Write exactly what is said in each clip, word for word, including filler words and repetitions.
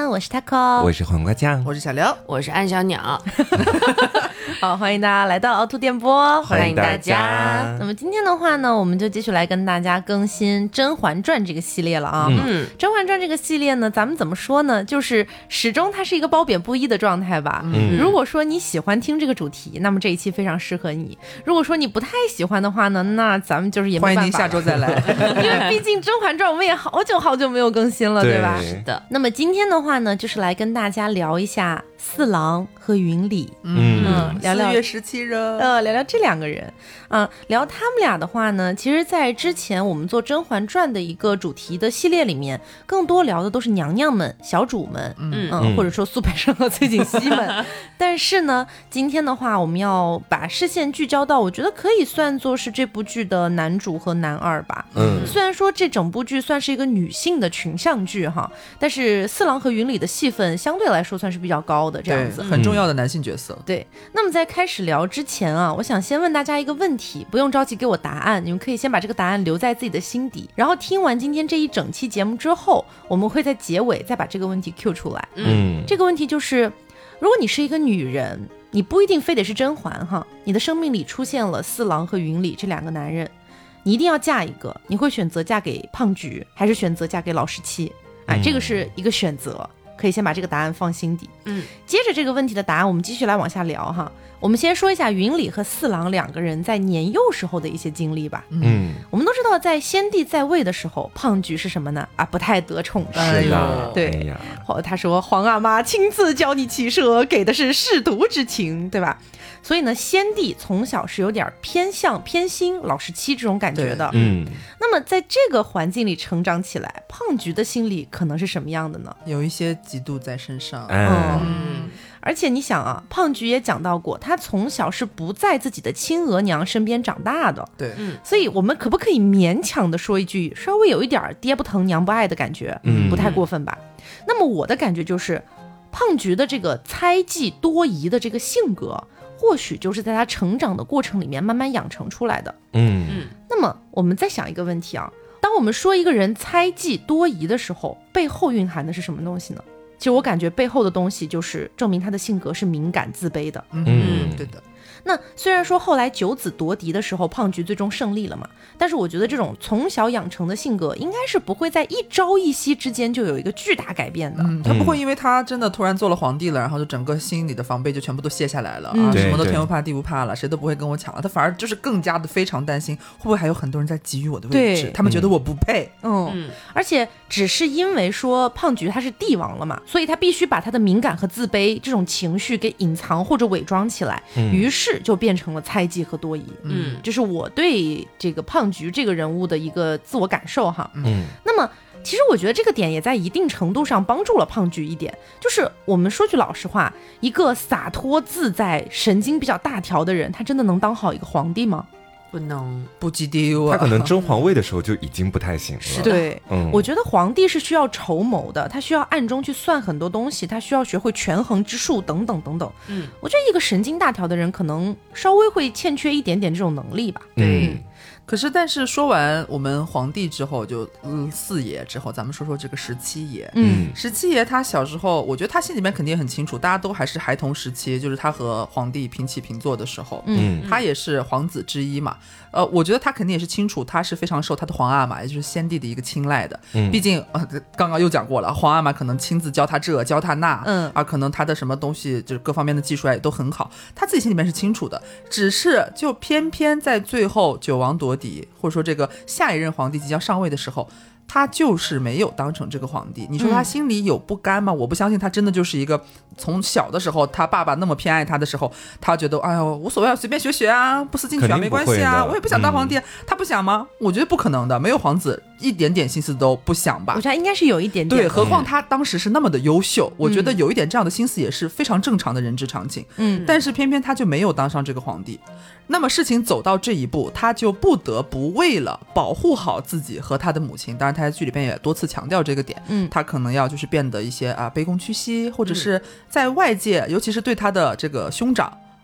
我是 Taco， 我是黄瓜酱， 我是小刘， 我是安小鸟。 好，欢迎大家来到凹凸电波， 欢迎大家。 那么今天的话呢，我们就继续来跟大家更新《甄嬛传》这个系列了啊。嗯，《甄嬛传》这个系列呢，咱们怎么说呢？就是始终它是一个褒贬不一的状态吧。嗯，如果说你喜欢听这个主题，那么这一期非常适合你；如果说你不太喜欢的话呢，那咱们就是也没办法了。 欢迎您下周再来， 因为毕竟《甄嬛传》我们也好久好久没有更新了， 对, 对吧？ 是的。 那么今天的话呢，就是来跟大家聊一下四郎和云里， 嗯， 嗯聊聊四月十七日， 呃，聊聊这两个人，啊、呃，聊他们俩的话呢，其实，在之前我们做《甄嬛传》的一个主题的系列里面，更多聊的都是娘娘们、小主们，嗯嗯，或者说苏培盛和崔槿汐们。但是呢，今天的话，我们要把视线聚焦到，我觉得可以算作是这部剧的男主和男二吧。嗯，虽然说这整部剧算是一个女性的群像剧哈，但是四郎和云里的戏份相对来说算是比较高的，这样子， 很重要的男性角色。 嗯、对，那么在开始聊之前啊，我想先问大家一个问题，不用着急给我答案，你们可以先把这个答案留在自己的心底，然后听完今天这一整期节目之后，我们会在结尾再把这个问题 Q 出来。嗯，这个问题就是，如果你是一个女人，你不一定非得是甄嬛哈，你的生命里出现了四郎和云里这两个男人，你一定要嫁一个，你会选择嫁给胖菊，还是选择嫁给老十七？哎，这个是一个选择。可以先把这个答案放心底。嗯，接着这个问题的答案，我们继续来往下聊哈。我们先说一下云里和四郎两个人在年幼时候的一些经历吧。嗯，我们都知道，在先帝在位的时候，胖菊是什么呢？啊，不太得宠视。 是的， 对，哎呀，他说皇阿妈亲自教你骑射，给的是舐犊之情，对吧？所以呢，先帝从小是有点偏向偏心老十七这种感觉的。嗯，那么在这个环境里成长起来，胖菊的心理可能是什么样的呢？ 有一些嫉妒在身上。 嗯，嗯而且你想啊，胖菊也讲到过，他从小是不在自己的亲额娘身边长大的。 对， 嗯，所以我们可不可以勉强的说一句，稍微有一点爹不疼娘不爱的感觉？嗯，不太过分吧？那么我的感觉就是，胖菊的这个猜忌多疑的这个性格。或许就是在他成长的过程里面慢慢养成出来的。嗯嗯。那么我们再想一个问题啊，当我们说一个人猜忌多疑的时候，背后蕴含的是什么东西呢？其实我感觉背后的东西就是证明他的性格是敏感自卑的。 嗯，对的。 那虽然说后来九子夺嫡的时候胖菊最终胜利了嘛，但是我觉得这种从小养成的性格应该是不会在一朝一夕之间就有一个巨大改变的。 嗯，他不会因为他真的突然做了皇帝了，然后就整个心里的防备就全部都卸下来了、嗯、啊，什么都天不怕地不怕了，谁都不会跟我抢了，他反而就是更加的非常担心会不会还有很多人在觊觎我的位置，他们觉得我不配。 嗯, 嗯而且只是因为说胖菊他是帝王了嘛，所以他必须把他的敏感和自卑这种情绪给隐藏或者伪装起来、嗯、于是就变成了猜忌和多疑。嗯，这是我对这个胖菊这个人物的一个自我感受哈。嗯，那么其实我觉得这个点也在一定程度上帮助了胖菊一点，就是我们说句老实话，一个洒脱自在神经比较大条的人，他真的能当好一个皇帝吗？ 不能， 不记丢啊！ 他可能争皇位的时候就已经不太行了。 是对、嗯，我觉得皇帝是需要筹谋的，他需要暗中去算很多东西，他需要学会权衡之术等等等等。嗯，我觉得一个神经大条的人可能稍微会欠缺一点点这种能力吧。 对。嗯，可是但是说完我们皇帝之后就、嗯、四爷之后，咱们说说这个十七爷。嗯，十七爷他小时候我觉得他心里面肯定很清楚，大家都还是孩童时期，就是他和皇帝平起平坐的时候。嗯，他也是皇子之一嘛。呃，我觉得他肯定也是清楚他是非常受他的皇阿玛也就是先帝的一个青睐的。嗯，毕竟、呃、刚刚又讲过了，皇阿玛可能亲自教他这教他那。嗯，而可能他的什么东西就是各方面的技术也都很好，他自己心里面是清楚的，只是就偏偏在最后九王夺嫡或者说这个下一任皇帝即将上位的时候，他就是没有当成这个皇帝。你说他心里有不甘吗？嗯、我不相信他真的就是一个从小的时候他爸爸那么偏爱他的时候，他觉得哎呦无所谓，随便学学啊，不思进取啊，没关系啊，我也不想当皇帝、嗯、他不想吗？我觉得不可能的，没有皇子一点点心思都不想吧。 我觉得应该是有一点点， 对，何况他当时是那么的优秀、嗯、我觉得有一点这样的心思也是非常正常的人之常情。嗯，但是偏偏他就没有当上这个皇帝。那么事情走到这一步，他就不得不为了保护好自己和他的母亲，当然他在剧里边也多次强调这个点，嗯，他可能要就是变得一些啊卑躬屈膝，或者是在外界、嗯、尤其是对他的这个兄长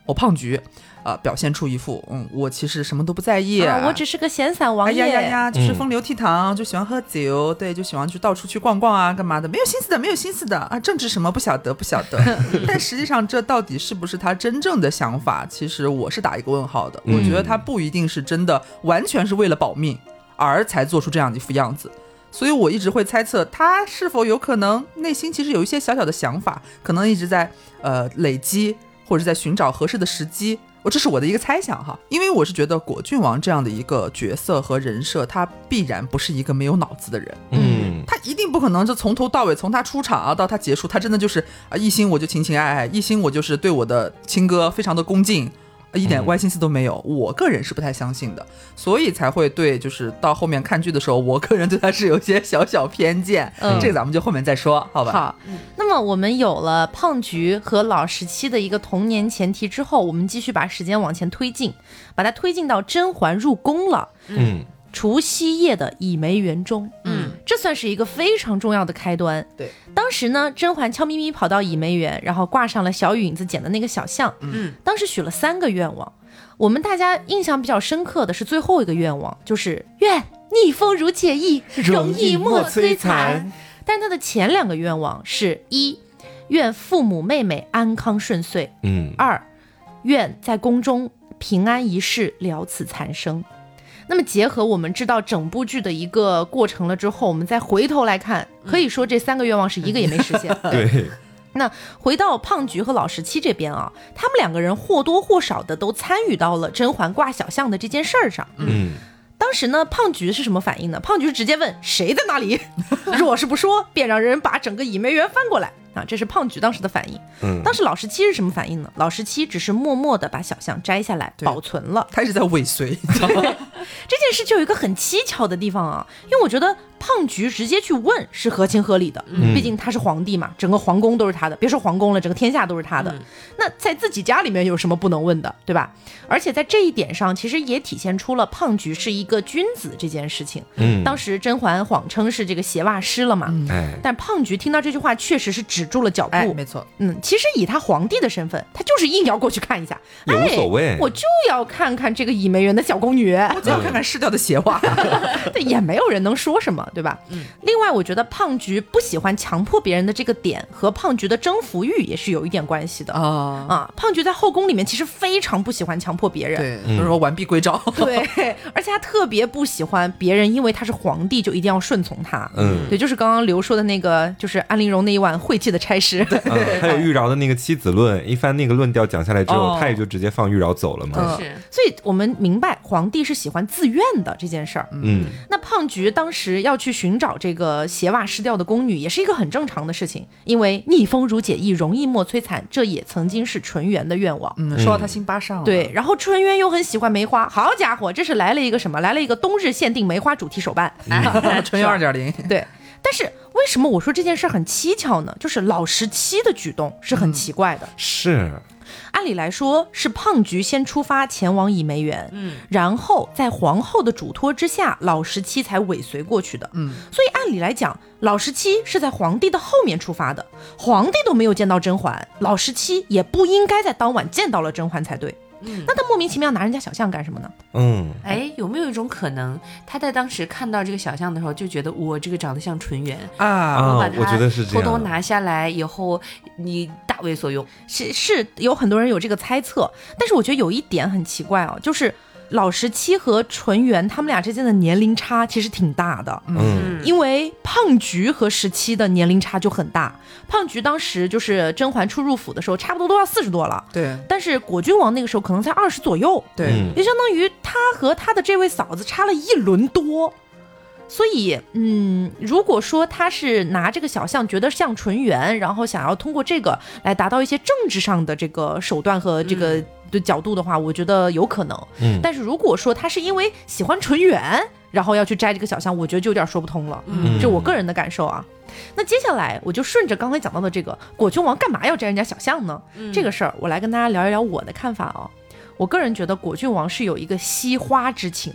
我胖菊呃，表现出一副嗯，我其实什么都不在意， 啊、我只是个闲散王爷， 哎呀呀呀，就是风流倜傥、嗯，就喜欢喝酒，对，就喜欢去到处去逛逛啊，干嘛的，没有心思的，没有心思的啊，政治什么不晓得不晓得，但实际上这到底是不是他真正的想法？其实我是打一个问号的，我觉得他不一定是真的，完全是为了保命而才做出这样的一副样子。所以我一直会猜测他是否有可能内心其实有一些小小的想法，可能一直在呃累积，或者在寻找合适的时机。我这是我的一个猜想哈，因为我是觉得果郡王这样的一个角色和人设，他必然不是一个没有脑子的人， 嗯， 他一定不可能就从头到尾，从他出场啊到他结束，他真的就是啊一心我就情情爱爱，一心我就是对我的亲哥非常的恭敬，一点歪心思都没有、嗯、我个人是不太相信的，所以才会对就是到后面看剧的时候，我个人对他是有些小小偏见、嗯、这个咱们就后面再说好吧。 好、嗯、那么我们有了胖菊和老十七的一个童年前提之后，我们继续把时间往前推进，把它推进到甄嬛入宫了，嗯，除夕夜的倚梅园中，嗯，这算是一个非常重要的开端。 对， 当时呢，甄嬛悄咪咪跑到倚梅园，然后挂上了小允子剪的那个小像，嗯，当时许了三个愿望，我们大家印象比较深刻的是最后一个愿望，就是愿逆风如解意，容易莫摧残。但他的前两个愿望是一，愿父母妹妹安康顺遂，嗯，二，愿在宫中平安一世，了此残生。那么结合我们知道整部剧的一个过程了之后，我们再回头来看，可以说这三个愿望是一个也没实现。 嗯、对。 那回到胖菊和老十七这边啊，他们两个人或多或少的都参与到了甄嬛挂小像的这件事儿上。嗯。当时呢，胖菊是什么反应呢？胖菊直接问谁在那里，若是不说，便让人把整个倚梅园翻过来啊！这是胖菊当时的反应。嗯，当时老十七是什么反应呢？老十七只是默默的把小像摘下来保存了， 他一直在尾随。 这件事就有一个很蹊跷的地方啊，因为我觉得胖菊直接去问是合情合理的，嗯，毕竟他是皇帝嘛，整个皇宫都是他的，别说皇宫了，整个天下都是他的。嗯、那在自己家里面有什么不能问的，对吧？而且在这一点上，其实也体现出了胖菊是一个君子这件事情。嗯，当时甄嬛谎称是这个鞋袜湿了嘛，嗯，但胖菊听到这句话确实是止住了脚步。 哎，没错。 嗯，其实以他皇帝的身份，他就是硬要过去看一下， 也无所谓。 哎，我就要看看这个倚梅园的小宫女， 我就要看看湿掉的鞋袜。 对，也没有人能说什么，对吧？嗯。另外，我觉得胖菊不喜欢强迫别人的这个点，和胖菊的征服欲也是有一点关系的啊、哦、啊！胖菊在后宫里面其实非常不喜欢强迫别人， 对，比如说完璧归赵， 对，而且他特别不喜欢别人因为他是皇帝就一定要顺从他，嗯，对，就是刚刚刘说的那个，就是安陵容那一碗晦气的差事，对、 嗯，还有玉娆的那个妻子论，一番那个论调讲下来之后，哦、他也就直接放玉娆走了嘛， 嗯、是，所以我们明白皇帝是喜欢自愿的这件事儿，嗯，那胖菊当时要去寻找这个鞋袜湿掉的宫女，也是一个很正常的事情，因为逆风如解意，容易莫摧残，这也曾经是纯元的愿望。 嗯，说到他心巴上了。 对，然后纯元又很喜欢梅花，好家伙，这是来了一个什么？来了一个冬日限定梅花主题手办， 嗯、纯元二点零。 对，但是为什么我说这件事很蹊跷呢？就是老十七的举动是很奇怪的。 嗯、是。 按理来说是胖菊先出发前往倚梅园，嗯，然后在皇后的嘱托之下，老十七才尾随过去的，嗯，所以按理来讲，老十七是在皇帝的后面出发的，皇帝都没有见到甄嬛，老十七也不应该在当晚见到了甄嬛才对。嗯，那他莫名其妙拿人家小象干什么呢？ 嗯，哎，有没有一种可能，他在当时看到这个小象的时候，就觉得我这个长得像纯元啊， 我把它我觉得是偷偷拿下来以后，你大为所用。 是是，有很多人有这个猜测，但是我觉得有一点很奇怪哦，就是老十七和纯元他们俩之间的年龄差其实挺大的，嗯，因为胖菊和十七的年龄差就很大。胖菊当时就是甄嬛初入府的时候，差不多都要四十多了， 对。 但是果郡王那个时候可能才二十左右， 对， 也相当于他和他的这位嫂子差了一轮多。所以，嗯，如果说他是拿这个小象觉得像纯元，然后想要通过这个来达到一些政治上的这个手段和这个的角度的话，嗯、我觉得有可能。嗯，但是如果说他是因为喜欢纯元，然后要去摘这个小象，我觉得就有点说不通了。嗯，这我个人的感受啊。那接下来我就顺着刚才讲到的这个果郡王干嘛要摘人家小象呢？嗯、这个事儿我来跟大家聊一聊我的看法哦。我个人觉得果郡王是有一个惜花之情的。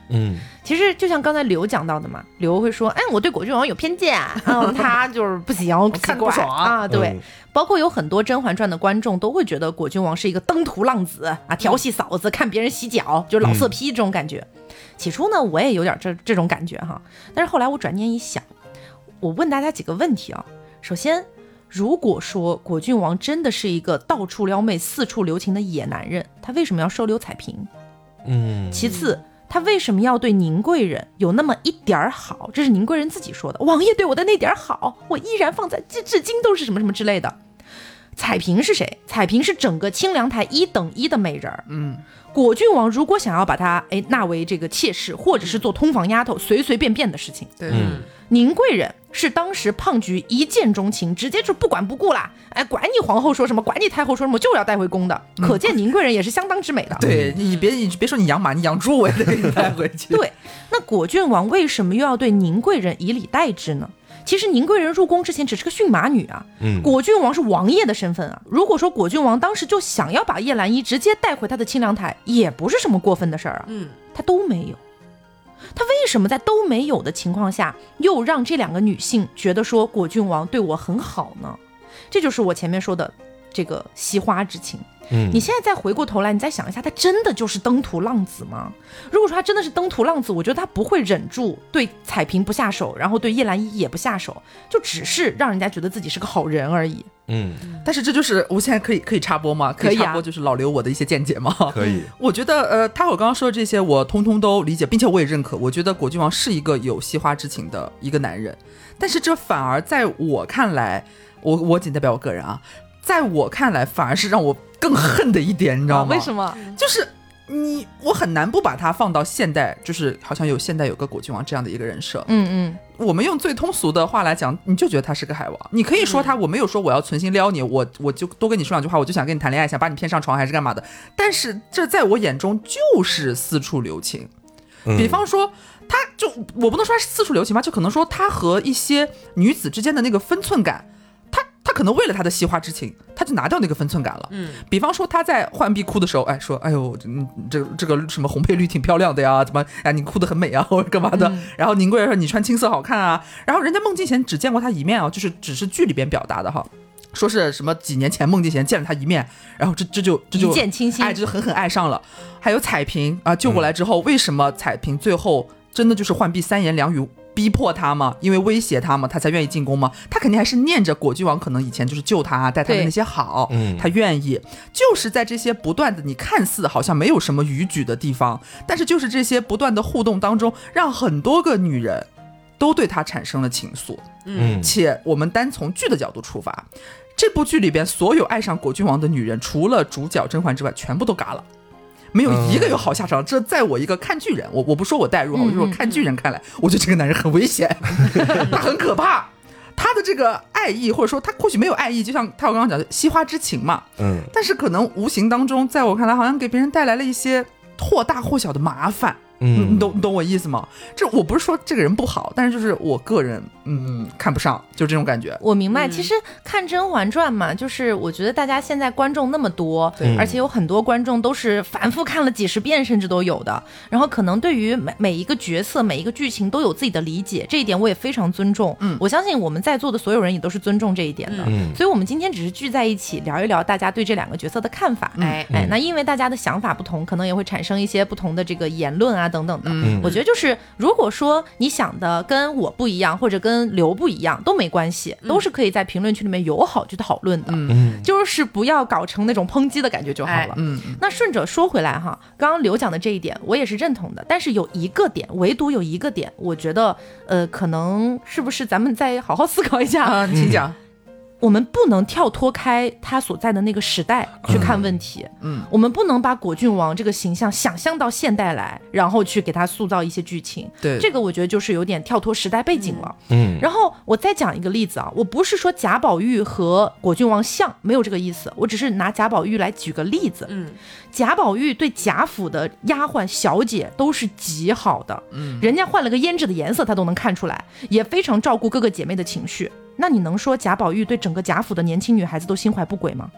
嗯， 其实就像刚才刘讲到的嘛，刘会说，哎，我对果郡王有偏见，嗯，他就是不行， 看不爽啊，对。 嗯包括有很多《甄嬛传》的观众都会觉得果郡王是一个登徒浪子啊，调戏嫂子，看别人洗脚，就是老色批这种感觉。嗯、起初呢，我也有点这这种感觉哈，但是后来我转念一想，我问大家几个问题啊。首先，如果说果郡王真的是一个到处撩妹、四处留情的野男人，他为什么要收留彩萍？ 嗯， 其次，他为什么要对宁贵人有那么一点好？这是宁贵人自己说的，王爷对我的那点好，我依然放在至至今都是什么什么之类的。彩萍是谁？彩萍是整个清凉台一等一的美人。嗯，果郡王如果想要把她哎纳为这个妾室，或者是做通房丫头，随随便便的事情。 对， 嗯， 宁贵人是当时胖菊一见钟情，直接就不管不顾啦，哎，管你皇后说什么，管你太后说什么，就要带回宫的。嗯、可见宁贵人也是相当之美的。 对，你别你别说你养马，你养猪我也得给你带回去。 对，那果郡王为什么又要对宁贵人以礼待之呢？其实宁贵人入宫之前只是个驯马女啊，嗯，果郡王是王爷的身份啊。如果说果郡王当时就想要把叶澜依直接带回他的清凉台，也不是什么过分的事儿啊。嗯，他都没有。他为什么在都没有的情况下，又让这两个女性觉得说果郡王对我很好呢？这就是我前面说的这个惜花之情。嗯，你现在再回过头来，你再想一下，他真的就是登徒浪子吗？如果说他真的是登徒浪子，我觉得他不会忍住对彩萍不下手，然后对叶澜依也不下手，就只是让人家觉得自己是个好人而已。 嗯， 但是这就是我现在可以可以插播吗？可以插播就是老刘我的一些见解吗？ 可以。 我觉得呃，他我刚刚说的这些我通通都理解，并且我也认可。我觉得果郡王是一个有惜花之情的一个男人，但是这反而在我看来，我我仅代表我个人啊，在我看来反而是让我更恨的一点，你知道吗？ 啊、为什么？ 就是你我很难不把它放到现代，就是好像有现代有个果郡王这样的一个人设。嗯嗯，我们用最通俗的话来讲，你就觉得他是个海王。你可以说他，我没有说我要存心撩你，我我就多跟你说两句话，我就想跟你谈恋爱，想把你骗上床还是干嘛的。但是这在我眼中就是四处留情。比方说他就我不能说他是四处留情吧，就可能说他和一些女子之间的那个分寸感，他他可能为了他的惜花之情，他就拿掉那个分寸感了。嗯，比方说他在浣碧哭的时候，哎说，哎呦，这这个什么红配绿挺漂亮的呀，怎么哎你哭得很美啊，或者干嘛的？嗯、然后宁贵人说你穿青色好看啊，然后人家孟静娴只见过他一面啊，就是只是剧里边表达的哈。说是什么几年前孟静娴见了他一面，然后这这就这就一见倾心， 哎，这就狠狠爱上了。还有彩萍啊、呃，救过来之后，嗯、为什么彩萍最后真的就是浣碧三言两语逼迫他嘛？因为威胁他嘛，他才愿意进宫嘛。他肯定还是念着果郡王可能以前就是救他、带他的那些好，嗯，他愿意。就是在这些不断的你看似好像没有什么逾矩的地方，但是就是这些不断的互动当中，让很多个女人都对他产生了情愫。嗯，且我们单从剧的角度出发。这部剧里边所有爱上果郡王的女人，除了主角甄嬛之外，全部都嘎了，没有一个有好下场。嗯、这在我一个看剧人，我我不说我代入，我就说看剧人看来，我觉得这个男人很危险，他很可怕。他的这个爱意，或者说他或许没有爱意，就像他我刚刚讲的惜花之情嘛，嗯，但是可能无形当中，在我看来，好像给别人带来了一些或大或小的麻烦。嗯，你懂你懂我意思吗？这我不是说这个人不好，但是就是我个人嗯看不上，就这种感觉。 我明白，嗯、其实看《甄嬛传》嘛，就是我觉得大家现在观众那么多，而且有很多观众都是反复看了几十遍，甚至都有的。然后可能对于每每一个角色、每一个剧情都有自己的理解，这一点我也非常尊重。嗯，我相信我们在座的所有人也都是尊重这一点的。嗯，所以我们今天只是聚在一起聊一聊大家对这两个角色的看法。嗯、哎哎，那因为大家的想法不同，可能也会产生一些不同的这个言论啊。等等的，嗯、我觉得就是如果说你想的跟我不一样，或者跟刘不一样都没关系，都是可以在评论区里面友好去讨论的，嗯、就是不要搞成那种抨击的感觉就好了。哎、嗯，那顺着说回来哈，刚刚刘讲的这一点我也是认同的，但是有一个点，唯独有一个点，我觉得呃，可能是不是咱们再好好思考一下啊？请讲。 我们不能跳脱开他所在的那个时代去看问题，嗯，我们不能把果郡王这个形象想象到现代来，然后去给他塑造一些剧情， 对， 这个我觉得就是有点跳脱时代背景了，嗯。然后我再讲一个例子啊，我不是说贾宝玉和果郡王像，没有这个意思，我只是拿贾宝玉来举个例子，嗯，贾宝玉对贾府的丫鬟小姐都是极好的，嗯，人家换了个胭脂的颜色他都能看出来，也非常照顾哥哥姐妹的情绪。那你能说贾宝玉对整个贾府的年轻女孩子都心怀不轨吗？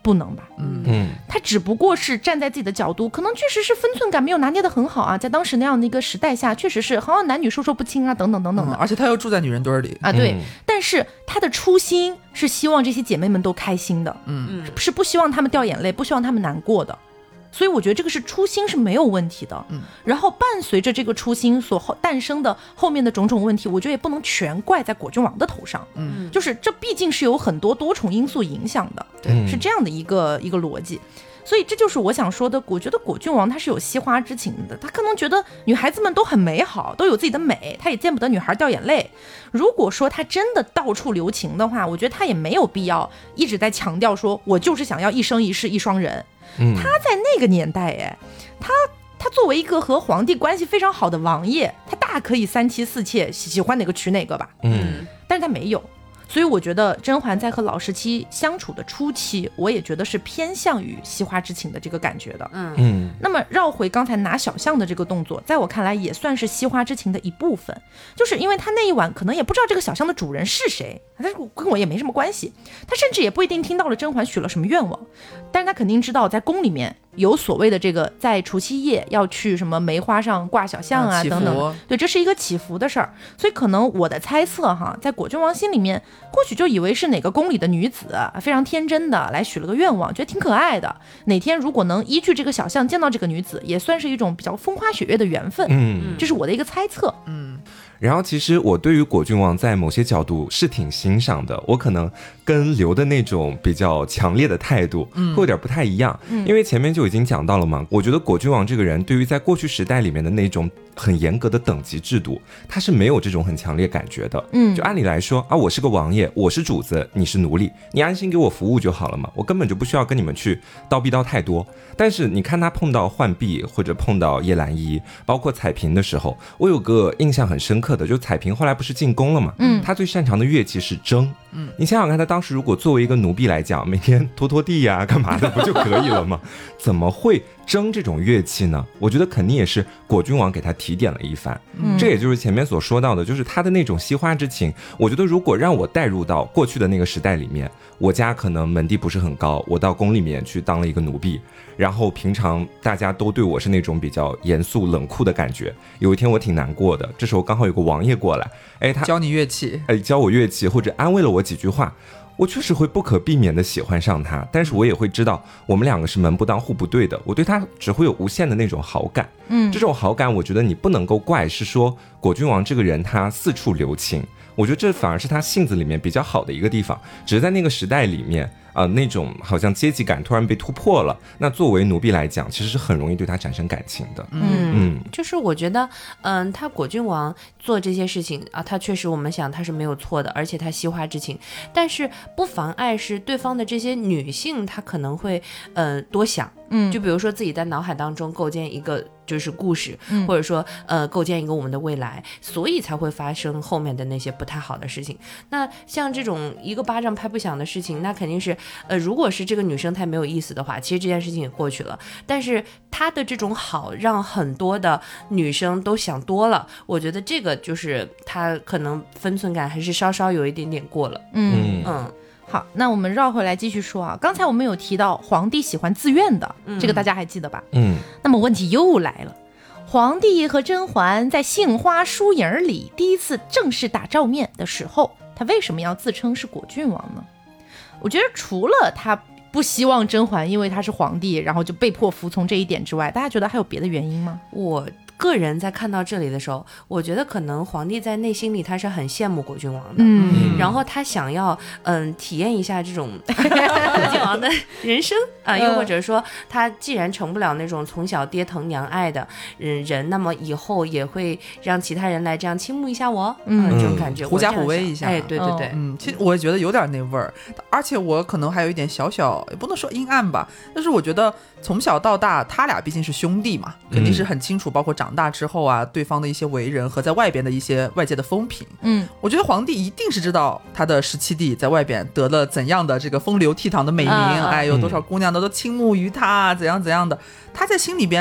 不能吧？ 嗯嗯， 他只不过是站在自己的角度，可能确实是分寸感没有拿捏得很好啊，在当时那样的一个时代下，确实是好像男女授受不亲啊，等等等等的。 嗯、而且他又住在女人堆里啊，对、 嗯。 但是他的初心是希望这些姐妹们都开心的， 嗯， 是不希望她们掉眼泪，不希望她们难过的。所以我觉得这个是初心是没有问题的， 嗯， 然后伴随着这个初心所后诞生的后面的种种问题，我觉得也不能全怪在果郡王的头上， 嗯， 就是这毕竟是有很多多重因素影响的， 对， 是这样的一个一个逻辑。所以这就是我想说的，我觉得果郡王他是有惜花之情的，他可能觉得女孩子们都很美好，都有自己的美，他也见不得女孩掉眼泪。如果说他真的到处留情的话，我觉得他也没有必要一直在强调说我就是想要一生一世一双人。 嗯， 他在那个年代，哎，他他作为一个和皇帝关系非常好的王爷，他大可以三妻四妾，喜欢哪个娶哪个吧。 嗯， 但是他没有。所以我觉得甄嬛在和老十七相处的初期，我也觉得是偏向于惜花之情的这个感觉的。 嗯嗯。 那么绕回刚才拿小象的这个动作，在我看来也算是惜花之情的一部分，就是因为他那一晚可能也不知道这个小象的主人是谁，但是跟我也没什么关系，他甚至也不一定听到了甄嬛许了什么愿望，但是他肯定知道在宫里面有所谓的这个在除夕夜要去什么梅花上挂小象啊等等，对，这是一个祈福的事儿。所以可能我的猜测哈，在果郡王心里面或许就以为是哪个宫里的女子非常天真的来许了个愿望，觉得挺可爱的，哪天如果能依据这个小象见到这个女子，也算是一种比较风花雪月的缘分。 嗯， 这是我的一个猜测。 嗯， 然后其实我对于果郡王在某些角度是挺欣赏的，我可能跟刘的那种比较强烈的态度会有点不太一样，嗯，因为前面就已经讲到了嘛，我觉得果郡王这个人对于在过去时代里面的那种很严格的等级制度，他是没有这种很强烈感觉的。嗯，就按理来说啊，我是个王爷，我是主子，你是奴隶，你安心给我服务就好了嘛，我根本就不需要跟你们去叨逼叨太多。但是你看他碰到浣碧或者碰到叶澜依，包括彩萍的时候，我有个印象很深刻的，就彩萍后来不是进宫了嘛，嗯，他最擅长的乐器是筝。嗯，你想想看，他当时如果作为一个奴婢来讲，每天拖拖地呀、啊、干嘛的不就可以了吗？怎么会筝这种乐器呢？我觉得肯定也是果郡王给他提点了一番。嗯，这也就是前面所说到的，就是他的那种惜花之情。我觉得如果让我带入到过去的那个时代里面，我家可能门第不是很高，我到宫里面去当了一个奴婢，然后平常大家都对我是那种比较严肃冷酷的感觉。有一天我挺难过的，这时候刚好有个王爷过来，哎，他教你乐器， 哎，教我乐器或者安慰了我几句话，我确实会不可避免的喜欢上他，但是我也会知道我们两个是门不当户不对的，我对他只会有无限的那种好感。嗯，这种好感我觉得你不能够怪是说果郡王这个人他四处留情，我觉得这反而是他性子里面比较好的一个地方，只是在那个时代里面呃，那种好像阶级感突然被突破了，那作为奴婢来讲其实是很容易对他产生感情的。 嗯嗯，就是我觉得嗯，他果郡王做这些事情啊，他确实我们想他是没有错的，而且他惜花之情，但是不妨碍是对方的这些女性她可能会呃多想，嗯，就比如说自己在脑海当中构建一个就是故事，嗯，或者说呃构建一个我们的未来，所以才会发生后面的那些不太好的事情。那像这种一个巴掌拍不响的事情，那肯定是呃如果是这个女生太没有意思的话，其实这件事情也过去了，但是她的这种好让很多的女生都想多了，我觉得这个就是她可能分寸感还是稍稍有一点点过了。 嗯嗯，好，那我们绕回来继续说啊，刚才我们有提到皇帝喜欢自愿的，嗯，这个大家还记得吧？嗯，那么问题又来了，皇帝和甄嬛在杏花疏影里第一次正式打照面的时候，他为什么要自称是果郡王呢？我觉得除了他不希望甄嬛因为他是皇帝然后就被迫服从这一点之外，大家觉得还有别的原因吗？ 我个人在看到这里的时候，我觉得可能皇帝在内心里他是很羡慕果郡王的，嗯，然后他想要嗯体验一下这种果郡王的人生啊、呃，又或者说他既然成不了那种从小爹疼娘爱的人，那么以后也会让其他人来这样倾慕一下我，嗯，呃、这种感觉狐假虎威一下， 哎，对对对， 嗯，其实我也觉得有点那味儿，而且我可能还有一点小小也不能说阴暗吧，但是我觉得从小到大他俩毕竟是兄弟嘛，肯定是很清楚，包括长大之后啊，对方的一些为人和在外边的一些外界的风评。嗯，我觉得皇帝一定是知道他的十七弟在外边得了怎样的这个风流倜傥的美名，啊、哎，有多少姑娘的都倾慕于他，怎样怎样的。他在心里边，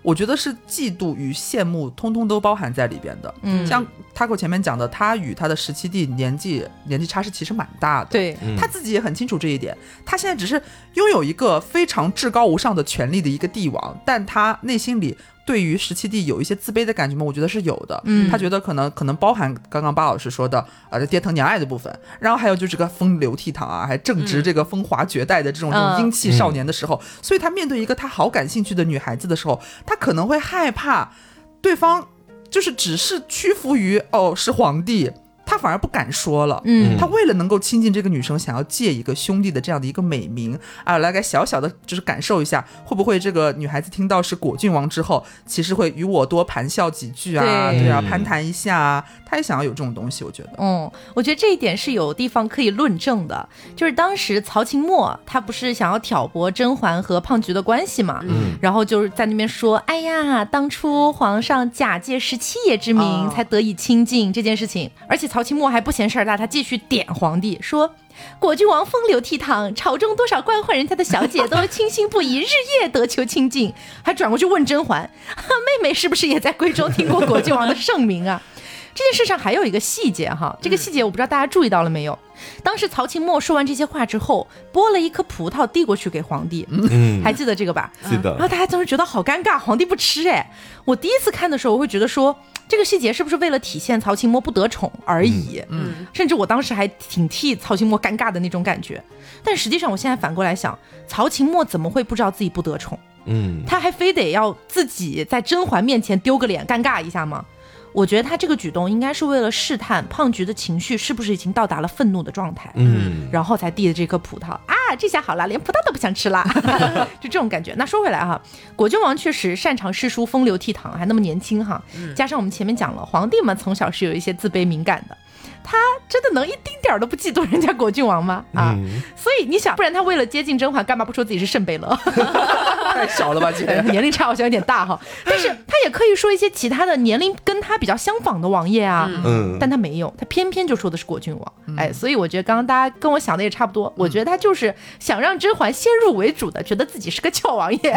我觉得是嫉妒与羡慕通通都包含在里边的。 嗯， 像 Taco 前面讲的，他与他的十七弟年纪年纪差是其实蛮大的， 对、 嗯、 他自己也很清楚这一点。他现在只是拥有一个非常至高无上的权力的一个帝王，但他内心里对于十七弟有一些自卑的感觉吗？我觉得是有的。 嗯， 他觉得可能可能包含刚刚巴老师说的呃爹疼娘爱的部分，然后还有就是这个风流倜傥啊，还正值这个风华绝代的这种、嗯、这种英气少年的时候、嗯，所以他面对一个他好感兴趣的女孩子的时候，他可能会害怕对方就是只是屈服于哦是皇帝。他反而不敢说了，嗯，他为了能够亲近这个女生，想要借一个兄弟的这样的一个美名啊，来给小小的就是感受一下，会不会这个女孩子听到是果郡王之后，其实会与我多谈笑几句啊， 对, 对啊，攀谈一下啊，他也想要有这种东西，我觉得， 嗯，我觉得这一点是有地方可以论证的，就是当时曹琴墨他不是想要挑拨甄嬛和胖菊的关系嘛，嗯，然后就是在那边说，哎呀，当初皇上假借十七爷之名、哦、才得以亲近这件事情，而且曹琴墨还不嫌事儿大，他继续点皇帝说，果郡王风流倜傥，朝中多少官宦人家的小姐都倾心不已，日夜得求亲近，还转过去问甄嬛，妹妹是不是也在闺中听过果郡王的盛名啊？这件事上还有一个细节哈，这个细节我不知道大家注意到了没有，当时曹琴墨说完这些话之后，剥了一颗葡萄递过去给皇帝，嗯，还记得这个吧？ 记得。 然后大家当时觉得好尴尬，皇帝不吃哎。我第一次看的时候，我会觉得说这个细节是不是为了体现曹琴墨不得宠而已？嗯，甚至我当时还挺替曹琴墨尴尬的那种感觉。但实际上，我现在反过来想，曹琴墨怎么会不知道自己不得宠？嗯，他还非得要自己在甄嬛面前丢个脸，尴尬一下吗？我觉得他这个举动应该是为了试探胖菊的情绪是不是已经到达了愤怒的状态，嗯，然后才递的这颗葡萄啊，这下好了，连葡萄都不想吃了，就这种感觉。那说回来哈，果郡王确实擅长诗书，风流倜傥，还那么年轻哈，加上我们前面讲了，皇帝们从小是有一些自卑敏感的。他真的能一丁点都不嫉妒人家果郡王吗？啊、嗯，所以你想，不然他为了接近甄嬛，干嘛不说自己是圣贝勒？ 太小了吧，姐， 年龄差好像有点大哈。但是他也可以说一些其他的年龄跟他比较相仿的王爷啊，嗯，但他没有，他偏偏就说的是果郡王。嗯、哎，所以我觉得刚刚大家跟我想的也差不多，我觉得他就是想让甄嬛先入为主的，觉得自己是个俏王爷。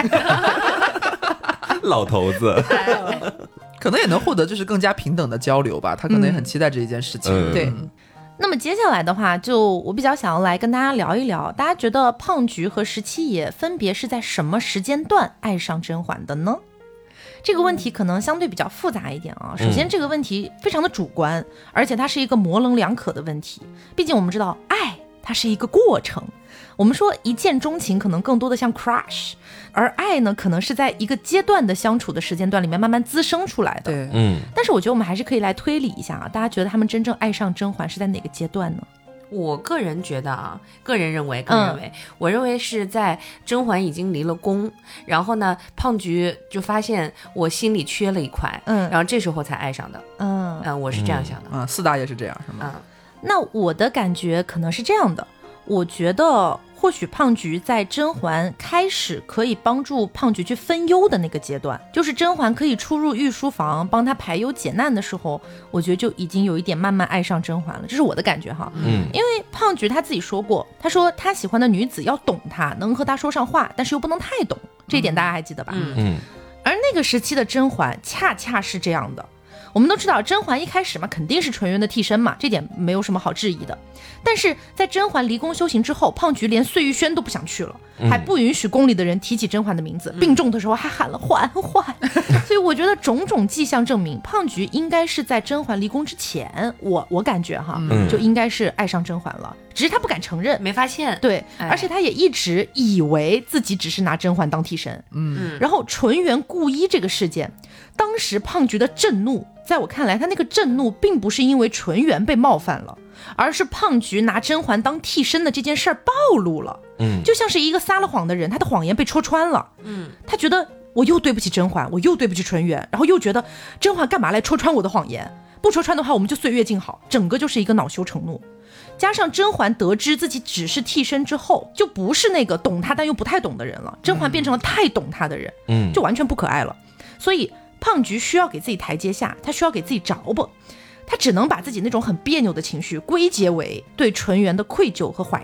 老头子。 可能也能获得就是更加平等的交流吧，他可能也很期待这一件事情、 嗯、对。那么接下来的话，就我比较想要来跟大家聊一聊，大家觉得胖菊和十七爷分别是在什么时间段爱上甄嬛的呢？这个问题可能相对比较复杂一点啊。首先这个问题非常的主观，而且它是一个模棱两可的问题，毕竟我们知道爱它是一个过程，我们说一见钟情可能更多的像 crush， 而爱呢可能是在一个阶段的相处的时间段里面慢慢滋生出来的。 对， 嗯。 但是我觉得我们还是可以来推理一下啊，大家觉得他们真正爱上甄嬛是在哪个阶段呢？ 我个人觉得啊，个人认为，个人认为、嗯，我认为是在甄嬛已经离了宫，然后呢，胖菊就发现我心里缺了一块，嗯，然后这时候才爱上的，嗯嗯，我是这样想的， 嗯，嗯四大爷是这样，是吗？ 嗯，那我的感觉可能是这样的，我觉得或许胖菊在甄嬛开始可以帮助胖菊去分忧的那个阶段，就是甄嬛可以出入御书房帮她排忧解难的时候，我觉得就已经有一点慢慢爱上甄嬛了，这是我的感觉哈。嗯，因为胖菊她自己说过，她说她喜欢的女子要懂她，能和她说上话，但是又不能太懂，这一点大家还记得吧？嗯嗯。而那个时期的甄嬛恰恰是这样的。我们都知道甄嬛一开始嘛肯定是纯元的替身嘛，这点没有什么好质疑的。但是在甄嬛离宫修行之后，胖菊连碎玉轩都不想去了，还不允许宫里的人提起甄嬛的名字，病重的时候还喊了嬛嬛。所以我觉得种种迹象证明，胖菊应该是在甄嬛离宫之前，我我感觉哈、嗯，就应该是爱上甄嬛了，只是他不敢承认， 没发现。 对，而且他也一直以为自己只是拿甄嬛当替身。嗯，然后纯元故衣这个事件，当时胖菊的震怒，在我看来，他那个震怒并不是因为纯元被冒犯了，而是胖菊拿甄嬛当替身的这件事儿暴露了。嗯，就像是一个撒了谎的人，他的谎言被戳穿了。嗯，他觉得我又对不起甄嬛，我又对不起纯元，然后又觉得甄嬛干嘛来戳穿我的谎言？不戳穿的话，我们就岁月静好。整个就是一个恼羞成怒。加上甄嬛得知自己只是替身之后，就不是那个懂她但又不太懂的人了，甄嬛变成了太懂她的人，嗯，就完全不可爱了。所以胖菊需要给自己台阶下，他需要给自己着吧，他只能把自己那种很别扭的情绪归结为对纯元的愧疚和怀念。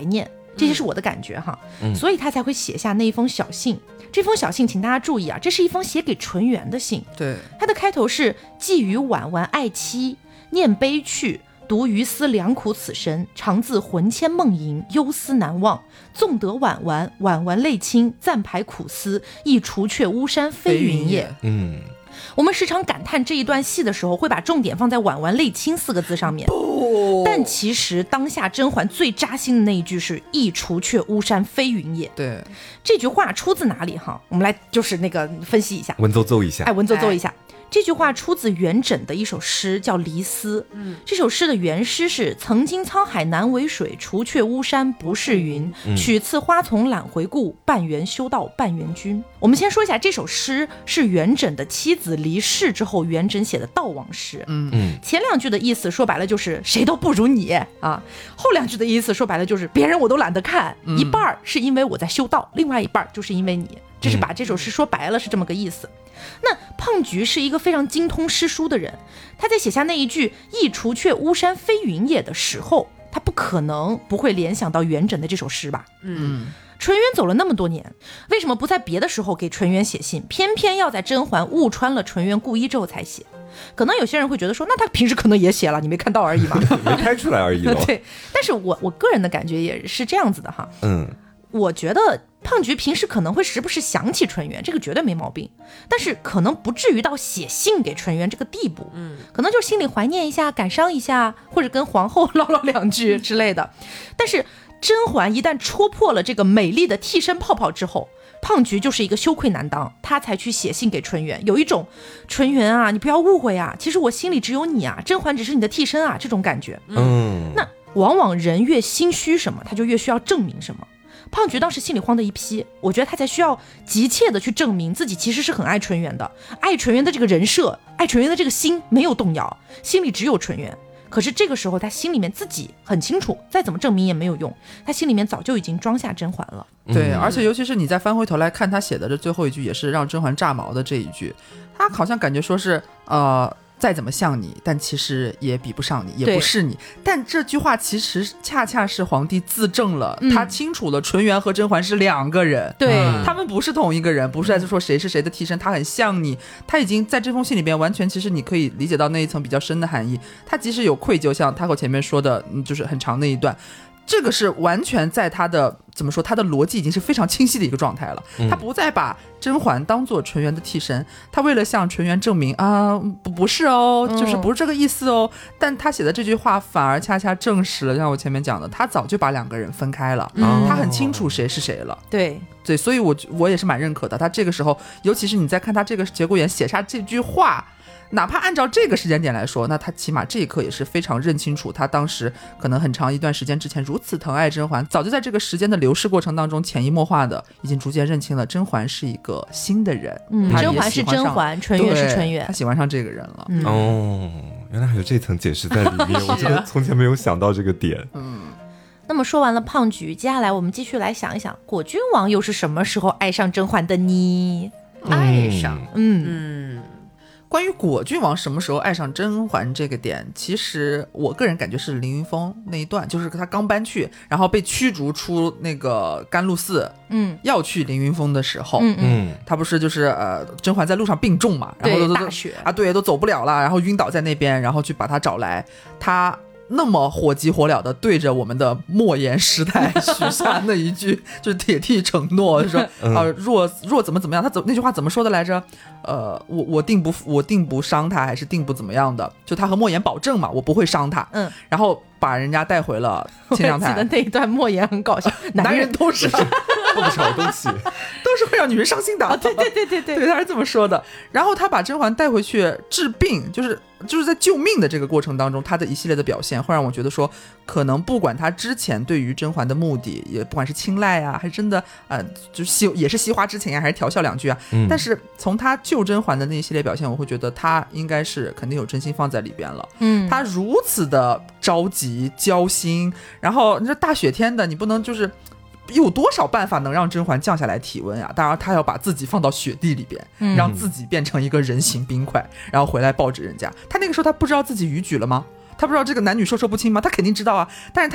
这些是我的感觉哈，嗯、所以他才会写下那一封小信。这封小信请大家注意啊，这是一封写给纯元的信。 对， 他的开头是寄予婉婉爱妻，念悲去，独余思良苦此身，常自魂牵梦萦，忧思难忘。纵得婉婉，婉婉泪倾，暂排苦思，亦除却巫山飞云也。 嗯， 我们时常感叹这一段戏的时候，会把重点放在婉婉泪倾四个字上面，但其实当下甄嬛最扎心的那一句是亦除却巫山飞云也。 对， 这句话出自哪里哈？我们来就是那个分析一下， 文绉绉一下， 哎，文绉绉一下。这句话出自元稹的一首诗，叫《离思》。嗯，这首诗的原诗是：曾经沧海难为水，除却巫山不是云。嗯、取次花丛懒回顾，半缘修道半缘君。我们先说一下，这首诗是元稹的妻子离世之后，元稹写的悼亡诗。嗯嗯，前两句的意思说白了就是谁都不如你啊，后两句的意思说白了就是别人我都懒得看，嗯、一半是因为我在修道，另外一半就是因为你。这是把这首诗说白了是这么个意思。那胖菊是一个非常精通诗书的人，他在写下那一句亦除却巫山飞云也的时候，他不可能不会联想到元稹的这首诗吧。嗯，纯元走了那么多年，为什么不在别的时候给纯元写信，偏偏要在甄嬛误穿了纯元故意之后才写？可能有些人会觉得说，那他平时可能也写了，你没看到而已嘛， 没拍出来而已对，但是我我个人的感觉也是这样子的哈。 嗯， 我觉得胖菊平时可能会时不时想起纯元，这个绝对没毛病，但是可能不至于到写信给纯元这个地步。嗯，可能就心里怀念一下，感伤一下，或者跟皇后唠唠两句之类的。但是甄嬛一旦戳破了这个美丽的替身泡泡之后，胖菊就是一个羞愧难当，他才去写信给纯元，有一种纯元啊，你不要误会啊，其实我心里只有你啊，甄嬛只是你的替身啊，这种感觉。嗯，那往往人越心虚什么，他就越需要证明什么。胖菊当时心里慌的一批，我觉得他才需要急切的去证明自己其实是很爱纯元的，爱纯元的这个人设，爱纯元的这个心没有动摇，心里只有纯元。可是这个时候他心里面自己很清楚，再怎么证明也没有用，他心里面早就已经装下甄嬛了。 对，而且尤其是你再翻回头来看他写的这最后一句，也是让甄嬛炸毛的这一句，他好像感觉说是呃再怎么像你，但其实也比不上你，也不是你。但这句话其实恰恰是皇帝自证了，嗯、他清楚了纯元和甄嬛是两个人， 对、 嗯、他们不是同一个人，不是在说谁是谁的替身，他很像你。他已经在这封信里边完全，其实你可以理解到那一层比较深的含义。他即使有愧疚，像Taco前面说的，嗯，就是很长那一段。这个是完全在他的怎么说，他的逻辑已经是非常清晰的一个状态了。嗯、他不再把甄嬛当做纯元的替身，他为了向纯元证明啊，不不是哦，就是不是这个意思哦。嗯、但他写的这句话反而恰恰证实了，像我前面讲的，他早就把两个人分开了，嗯、他很清楚谁是谁了。 对对，所以我我也是蛮认可的。他这个时候，尤其是你在看他这个节骨眼写下这句话。哪怕按照这个时间点来说，那他起码这一刻也是非常认清楚，他当时可能很长一段时间之前如此疼爱甄嬛，早就在这个时间的流逝过程当中潜移默化的已经逐渐认清了甄嬛是一个新的人。 嗯，甄嬛是甄嬛，纯元是纯元， 他喜欢上这个人了。 嗯、哦，原来还有这层解释在里面，我真的从前没有想到这个点。 嗯。那么说完了胖菊，接下来我们继续来想一想，果郡王又是什么时候爱上甄嬛的呢？ 嗯、爱上， 嗯嗯。 关于果郡王什么时候爱上甄嬛这个点，其实我个人感觉是凌云峰那一段，就是他刚搬去，然后被驱逐出那个甘露寺，嗯，要去凌云峰的时候，嗯嗯，他不是就是呃，甄嬛在路上病重嘛，然后都大雪啊，对，都走不了了，然后晕倒在那边，然后去把他找来，他那么火急火燎的对着我们的莫言时代许下那一句就是铁蹄承诺，就说呃若若怎么怎么样，他怎那句话怎么说的来着？呃，我我定不我定不伤他，还是定不怎么样的？就他和莫言保证嘛，我不会伤他。嗯，然后把人家带回了清凉台。 我记得那一段莫言很搞笑， 男人都是不少东西， 都是会让女人伤心的。 哦、对对对对对， 对他是这么说的。然后他把甄嬛带回去治病，就是就是在救命的这个过程当中，他的一系列的表现会让我觉得说，可能不管他之前对于甄嬛的目的，也不管是青睐啊，还是真的呃，就惜也是惜花之情啊，还是调笑两句啊，嗯、但是从他救甄嬛的那一系列表现，我会觉得他应该是肯定有真心放在里边了。嗯，他如此的着急焦心，然后你说大雪天的，你不能就是有多少办法能让甄嬛降下来体温啊？当然他要把自己放到雪地里边，嗯、让自己变成一个人形冰块，然后回来抱着人家。他那个时候他不知道自己逾矩了吗？他不知道这个男女授受不亲吗？他肯定知道啊，但是他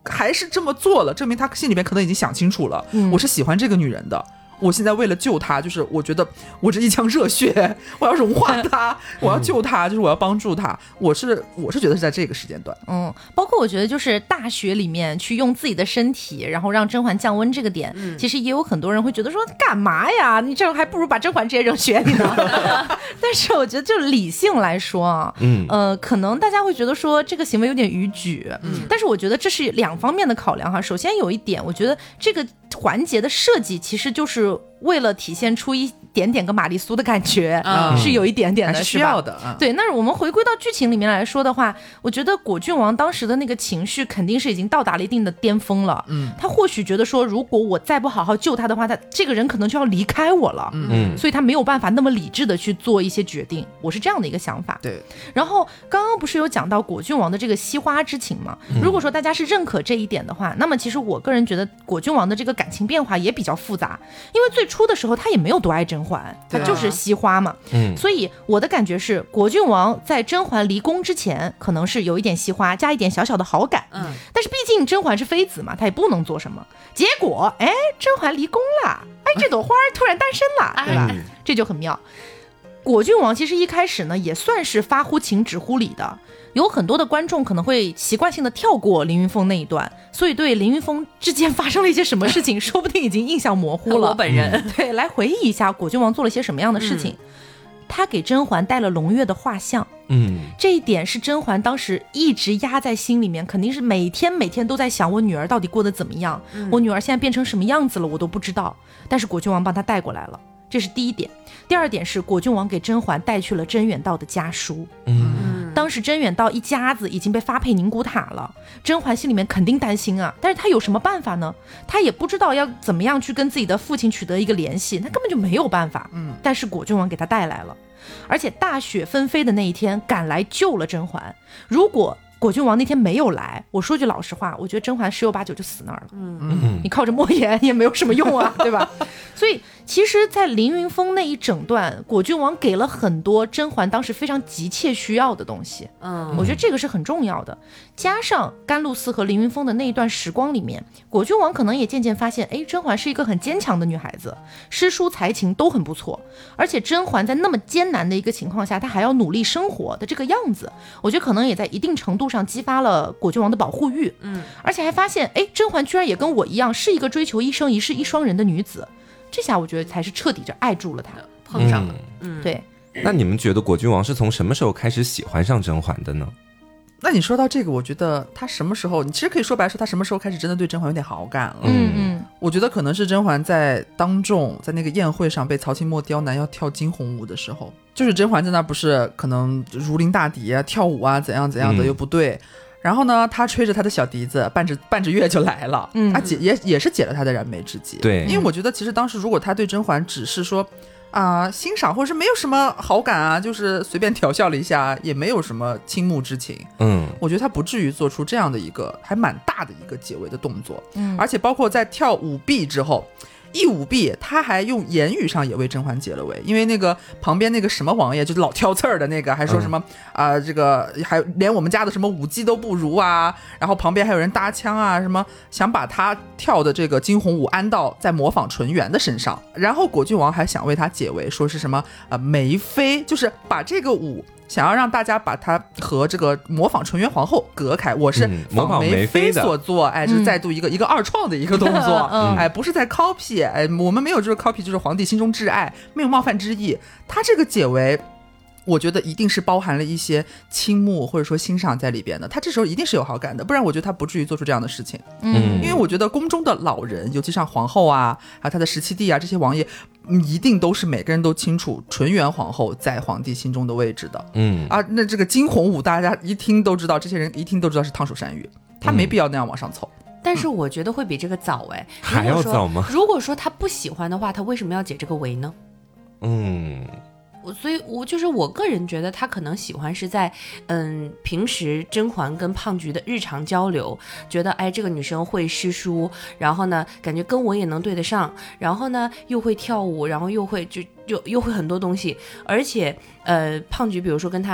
还是这么做了，证明他心里面可能已经想清楚了， 嗯、 我是喜欢这个女人的。我现在为了救她，就是我觉得我这一腔热血，我要融化她，我要救她，就是我要帮助她。我是我是觉得是在这个时间段， 嗯，包括我觉得就是大学里面去用自己的身体，然后让甄嬛降温这个点，嗯、其实也有很多人会觉得说干嘛呀？你这样还不如把甄嬛直接扔雪里呢。但是我觉得就理性来说啊，嗯，呃，可能大家会觉得说这个行为有点逾矩，嗯，但是我觉得这是两方面的考量哈。首先有一点，我觉得这个环节的设计其实就是为了体现出一点点个玛丽苏的感觉，嗯、是有一点点的， 还是需要的。嗯、 对，那我们回归到剧情里面来说的话，我觉得果郡王当时的那个情绪肯定是已经到达了一定的巅峰了。嗯，他或许觉得说，如果我再不好好救他的话，他这个人可能就要离开我了。嗯，所以他没有办法那么理智的去做一些决定。我是这样的一个想法。 对。 然后刚刚不是有讲到果郡王的这个惜花之情吗？嗯、如果说大家是认可这一点的话，那么其实我个人觉得果郡王的这个感情变化也比较复杂，因为最初的时候他也没有多爱甄嬛，他就是惜花嘛。嗯，所以我的感觉是，果郡王在甄嬛离宫之前，可能是有一点惜花，加一点小小的好感。嗯，但是毕竟甄嬛是妃子嘛，他也不能做什么。结果，哎，甄嬛离宫了，哎，这朵花突然诞生了，对吧？嗯、这就很妙。果郡王其实一开始呢，也算是发乎情止乎礼的。有很多的观众可能会习惯性的跳过凌云峰那一段，所以对凌云峰之间发生了一些什么事情，说不定已经印象模糊了。 我本人、 嗯、对，来回忆一下果郡王做了些什么样的事情。嗯、他给甄嬛带了胧月的画像，嗯，这一点是甄嬛当时一直压在心里面，肯定是每天每天都在想，我女儿到底过得怎么样？嗯、我女儿现在变成什么样子了，我都不知道。但是果郡王帮她带过来了。这是第一点。第二点是果郡王给甄嬛带去了甄远道的家书。嗯，当时甄远道一家子已经被发配宁古塔了，甄嬛心里面肯定担心啊，但是她有什么办法呢？她也不知道要怎么样去跟自己的父亲取得一个联系，她根本就没有办法。嗯，但是果郡王给她带来了，而且大雪纷飞的那一天赶来救了甄嬛。如果果郡王那天没有来，我说句老实话，我觉得甄嬛十有八九就死那儿了。嗯，你靠着莫言也没有什么用啊，对吧？所以其实在凌云峰那一整段，果郡王给了很多甄嬛当时非常急切需要的东西。嗯，我觉得这个是很重要的。加上甘露寺和凌云峰的那一段时光里面，果郡王可能也渐渐发现，哎，甄嬛是一个很坚强的女孩子，诗书才情都很不错，而且甄嬛在那么艰难的一个情况下，她还要努力生活的这个样子，我觉得可能也在一定程度上激发了果郡王的保护欲。嗯，而且还发现，哎，甄嬛居然也跟我一样是一个追求一生一世一双人的女子，这下我觉得才是彻底就爱住了她， 碰上了。 嗯，对。 那你们觉得果郡王是从什么时候开始喜欢上甄嬛的呢？ 那你说到这个，我觉得他什么时候，你其实可以说白说，他什么时候开始真的对甄嬛有点好感了？ 嗯嗯， 我觉得可能是甄嬛在当众在那个宴会上被曹清墨刁难要跳惊鸿舞的时候，就是甄嬛在那不是可能如临大敌啊，跳舞啊怎样怎样的又不对。嗯，然后呢，他吹着他的小笛子，伴着伴着乐就来了，嗯，啊解也也是解了他的燃眉之急。 对， 因为我觉得其实当时如果他对甄嬛只是说啊、呃、欣赏，或者是没有什么好感啊，就是随便调笑了一下，也没有什么倾慕之情，嗯，我觉得他不至于做出这样的一个还蛮大的一个解围的动作。嗯，而且包括在跳舞弊之后。一舞弊，他还用言语上也为甄嬛解了围，因为那个旁边那个什么王爷就是老挑刺儿的那个，还说什么啊、嗯呃，这个还连我们家的什么舞姬都不如啊，然后旁边还有人搭腔啊，什么想把他跳的这个惊鸿舞安到在模仿纯元的身上，然后果郡王还想为他解围，说是什么呃梅妃，就是把这个舞。想要让大家把它和这个模仿纯元皇后隔开，我是仿梅妃所做，嗯、哎，是再度一个、嗯、一个二创的一个动作，嗯、哎，不是在 copy， 哎，我们没有这个 copy， 就是皇帝心中挚爱，没有冒犯之意。他这个解围，我觉得一定是包含了一些倾慕或者说欣赏在里边的，他这时候一定是有好感的，不然我觉得他不至于做出这样的事情。嗯，因为我觉得宫中的老人，尤其像皇后啊，还有他的十七弟啊，这些王爷。一定都是每个人都清楚纯元皇后在皇帝心中的位置的。嗯啊，那这个惊鸿舞大家一听都知道，这些人一听都知道是烫手山芋，他没必要那样往上凑。 嗯、但是我觉得会比这个早哎， 还要早吗？ 如果说他不喜欢的话，他为什么要解这个围呢？嗯。所以我就是我个人觉得他可能喜欢是在嗯平时甄嬛跟胖菊的日常交流，觉得哎这个女生会诗书，然后呢感觉跟我也能对得上，然后呢又会跳舞，然后又会就就又会很多东西，而且呃胖菊比如说跟他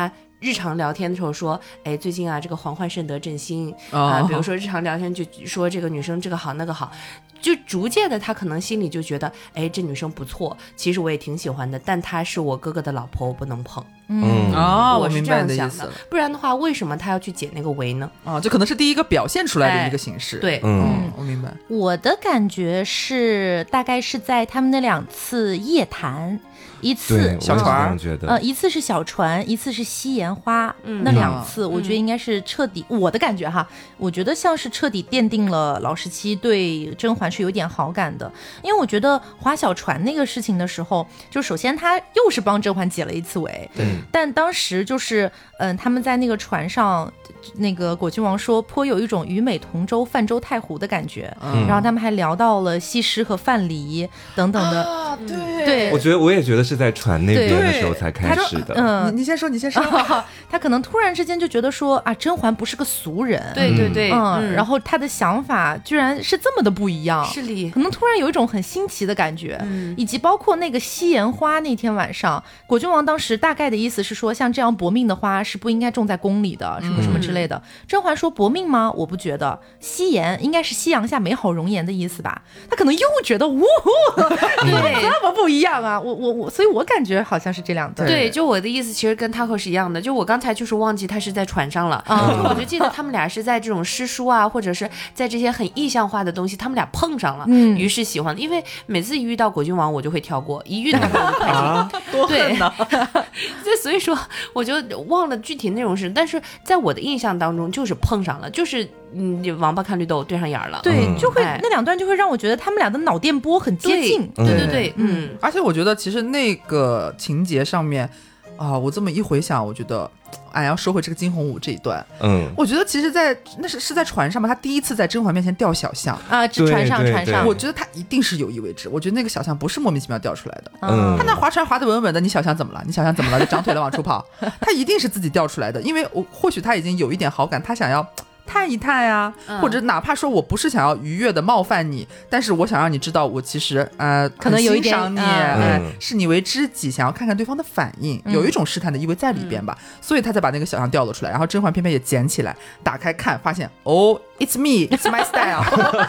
日常聊天的时候说，哎，最近啊这个嬛嬛甚得朕心啊、 哦呃，比如说日常聊天就说这个女生这个好那个好，就逐渐的他可能心里就觉得，哎，这女生不错，其实我也挺喜欢的，但她是我哥哥的老婆，我不能碰。 嗯哦， 我是明这样想白你的意思了。 不然的话，为什么他要去解那个围呢？ 啊，这可能是第一个表现出来的一个形式。 对， 嗯， 我明白。 我的感觉是，大概是在他们那两次夜谈，一次对， 小船我也是这样觉得。 呃，一次是小船，一次是夕颜花， 嗯那两次我觉得应该是彻底，我的感觉哈，我觉得像是彻底奠定了老十七对甄嬛是有点好感的，因为我觉得划小船那个事情的时候，就首先他又是帮甄嬛解了一次围， 对， 但当时就是嗯，他们在那个船上，那个果郡王说颇有一种虞美同舟泛舟太湖的感觉， 嗯然后他们还聊到了西施和范蠡等等的， 啊，对对我觉得我也觉得是在船那边的时候才开始的。 嗯你你先说，你先说。 他可能突然之间就觉得说啊，甄嬛不是个俗人， 对对对， 嗯，然后他的想法居然是这么的不一样， 是里可能突然有一种很新奇的感觉， 嗯以及包括那个夕颜花那天晚上，果郡王当时大概的意思是说，像这样薄命的花是不应该种在宫里的，什么什么之类的。甄嬛说薄命吗？我不觉得，夕颜应该是夕阳下美好容颜的意思吧？他可能又觉得，呜呼， 对这么不一样啊！我我我，所以我感觉好像是这两对。 对，就我的意思其实跟 Taco 是一样的，就我刚才就是忘记他是在船上了， 嗯就我就记得他们俩是在这种诗书啊，或者是在这些很意象化的东西，他们俩碰上了， 嗯于是喜欢了。因为每次一遇到果郡王，我就会跳过，一遇到他我就开心。 啊， 多恨呐！ 这所以说我就忘了具体内容是，但是在我的印象当中就是碰上了，就是嗯，王八看绿豆对上眼儿了。 对， 嗯就会哎那两段就会让我觉得他们俩的脑电波很接对近。 对对对对，嗯， 而且我觉得其实那个情节上面啊，我这么一回想，我觉得，哎，要说回这个惊鸿舞这一段， 嗯， 我觉得其实在，那是是在船上嘛，他第一次在甄嬛面前吊小象， 啊，这船上对对船上， 我觉得他一定是有意为之。我觉得那个小象不是莫名其妙掉出来的， 嗯他那划船划得稳稳的，你小象怎么了？你小象怎么了？就长腿了往出跑，他一定是自己掉出来的，因为我或许他已经有一点好感，他想要探一探呀、 嗯或者哪怕说我不是想要愉悦的冒犯你，但是我想让你知道我其实呃可能有一点很欣赏你， 嗯哎嗯视你为知己，想要看看对方的反应， 嗯有一种试探的意味在里边吧，所以他才把那个小象掉了出来，然后甄嬛偏偏也捡起来，打开看，发现哦 ，it's me，it's my style。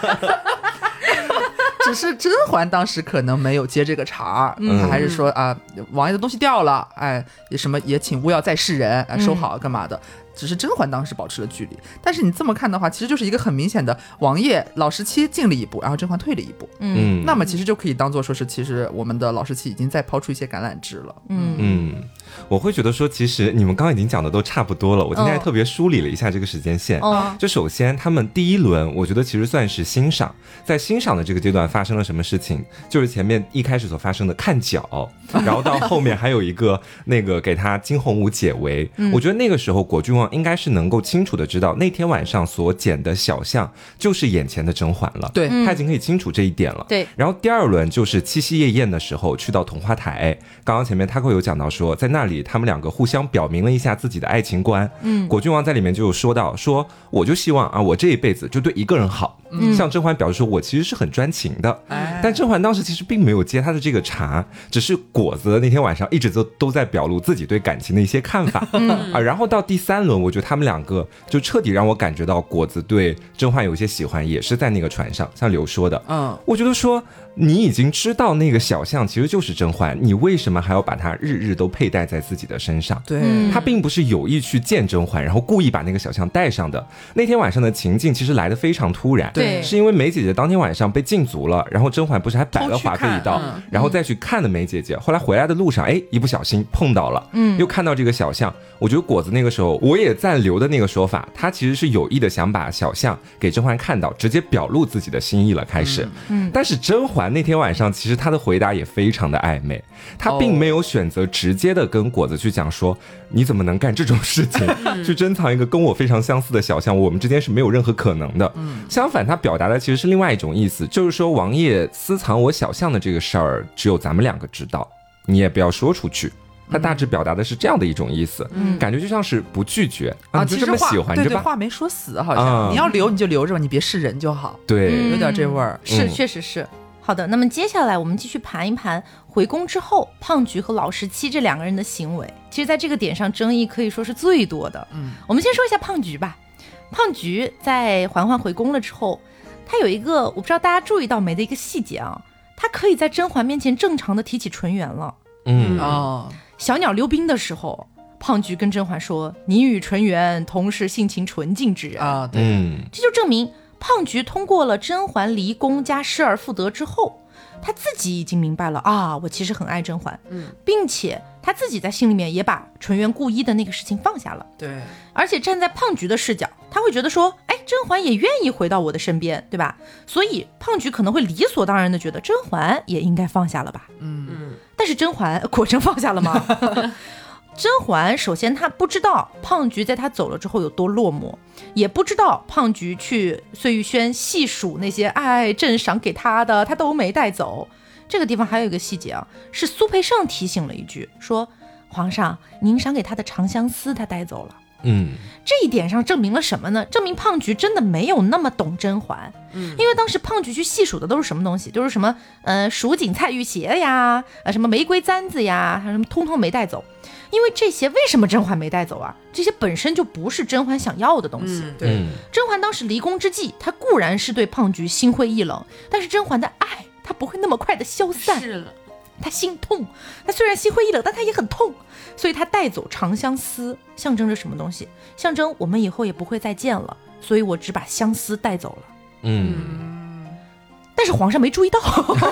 只是甄嬛当时可能没有接这个茬儿， 嗯她还是说啊、王爷的东西掉了，哎，也什么也请勿要再示人，哎，收好干嘛的。只是甄嬛当时保持了距离，但是你这么看的话，其实就是一个很明显的王爷老十七进了一步，然后甄嬛退了一步， 嗯嗯， 那么其实就可以当做说是，其实我们的老十七已经在抛出一些橄榄枝了。 嗯嗯，我会觉得说，其实你们刚刚已经讲的都差不多了。我今天还哦特别梳理了一下这个时间线。 哦就首先，他们第一轮，我觉得其实算是欣赏，在欣赏的这个阶段发生了什么事情，就是前面一开始所发生的看脚，然后到后面还有一个那个给他惊鸿舞解围。我觉得那个时候果郡王应该是能够清楚的知道，那天晚上所捡的小象就是眼前的甄嬛了。 对嗯他已经可以清楚这一点了。 对， 然后第二轮就是七夕夜宴的时候，去到桐花台。刚刚前面 Taco 有讲到说，在那里他们两个互相表明了一下自己的爱情观。 嗯果郡王在里面就有说到，说我就希望啊，我这一辈子就对一个人好。 嗯向甄嬛表示说，我其实是很专情的。 哎但甄嬛当时其实并没有接他的这个茬，只是果子那天晚上一直都都在表露自己对感情的一些看法。啊，然后到第三轮，我觉得他们两个就彻底让我感觉到果子对甄嬛有一些喜欢，也是在那个船上，像刘说的， 嗯， 我觉得说你已经知道那个小象其实就是甄嬛，你为什么还要把它日日都佩戴在自己的身上？ 对， 嗯他并不是有意去见甄嬛，然后故意把那个小象带上的。那天晚上的情境其实来得非常突然， 对是因为梅姐姐当天晚上被禁足了，然后甄嬛不是还摆了华妃一道， 偷去看嗯然后再去看的梅姐姐，后来回来的路上，哎，一不小心碰到了， 嗯又看到这个小象。我觉得果子那个时候，我也赞留的那个说法，他其实是有意的想把小象给甄嬛看到，直接表露自己的心意了。开始， 嗯但是甄嬛那天晚上，其实她的回答也非常的暧昧，她并没有选择直接的跟果子去讲说，你怎么能干这种事情，去珍藏一个跟我非常相似的小象，我们之间是没有任何可能的。相反，她表达的其实是另外一种意思，就是说王爷私藏我小象的这个事儿，只有咱们两个知道，你也不要说出去。他大致表达的是这样的一种意思， 嗯感觉就像是不拒绝啊， 你就这么其实话对对喜欢着吧。 话没说死，好像、 啊你要留你就留着吧，你别示人就好， 对， 嗯有点这味儿。 是嗯确实是。 好的，那么接下来我们继续盘一盘回宫之后胖菊和老十七这两个人的行为。其实在这个点上争议可以说是最多的。嗯，我们先说一下胖菊吧。胖菊在嬛嬛回宫了之后，他有一个我不知道大家注意到没的一个细节啊，他可以在甄嬛面前正常的提起纯元了。 嗯哦， 小鸟溜冰的时候，胖菊跟甄嬛说：“你与纯元同是性情纯净之人啊。”对， 嗯， 这就证明胖菊通过了甄嬛离宫加失而复得之后，他自己已经明白了啊，我其实很爱甄嬛，嗯，并且他自己在心里面也把纯元故意的那个事情放下了。 对， 而且站在胖菊的视角，他会觉得说，哎，甄嬛也愿意回到我的身边，对吧？所以胖菊可能会理所当然的觉得甄嬛也应该放下了吧。 嗯嗯，但是甄嬛果真放下了吗？甄嬛首先她不知道胖菊在她走了之后有多落寞，也不知道胖菊去碎玉轩细数那些哎朕赏给她的她都没带走。这个地方还有一个细节啊，是苏培盛提醒了一句，说皇上您赏给她的长相思她带走了。 嗯， 这一点上证明了什么呢？证明胖菊真的没有那么懂甄嬛。嗯，因为当时胖菊去细数的都是什么东西，就是什么呃蜀锦菜玉鞋呀，呃什么玫瑰簪子呀，什么通通没带走。因为这些为什么甄嬛没带走啊？这些本身就不是甄嬛想要的东西。 嗯、对， 甄嬛当时离宫之际，她固然是对胖菊心灰意冷，但是甄嬛的爱她不会那么快的消散。 是了， 她心痛，她虽然心灰意冷，但她也很痛，所以她带走长相思，象征着什么东西？象征我们以后也不会再见了，所以我只把相思带走了。 嗯， 但是皇上没注意到，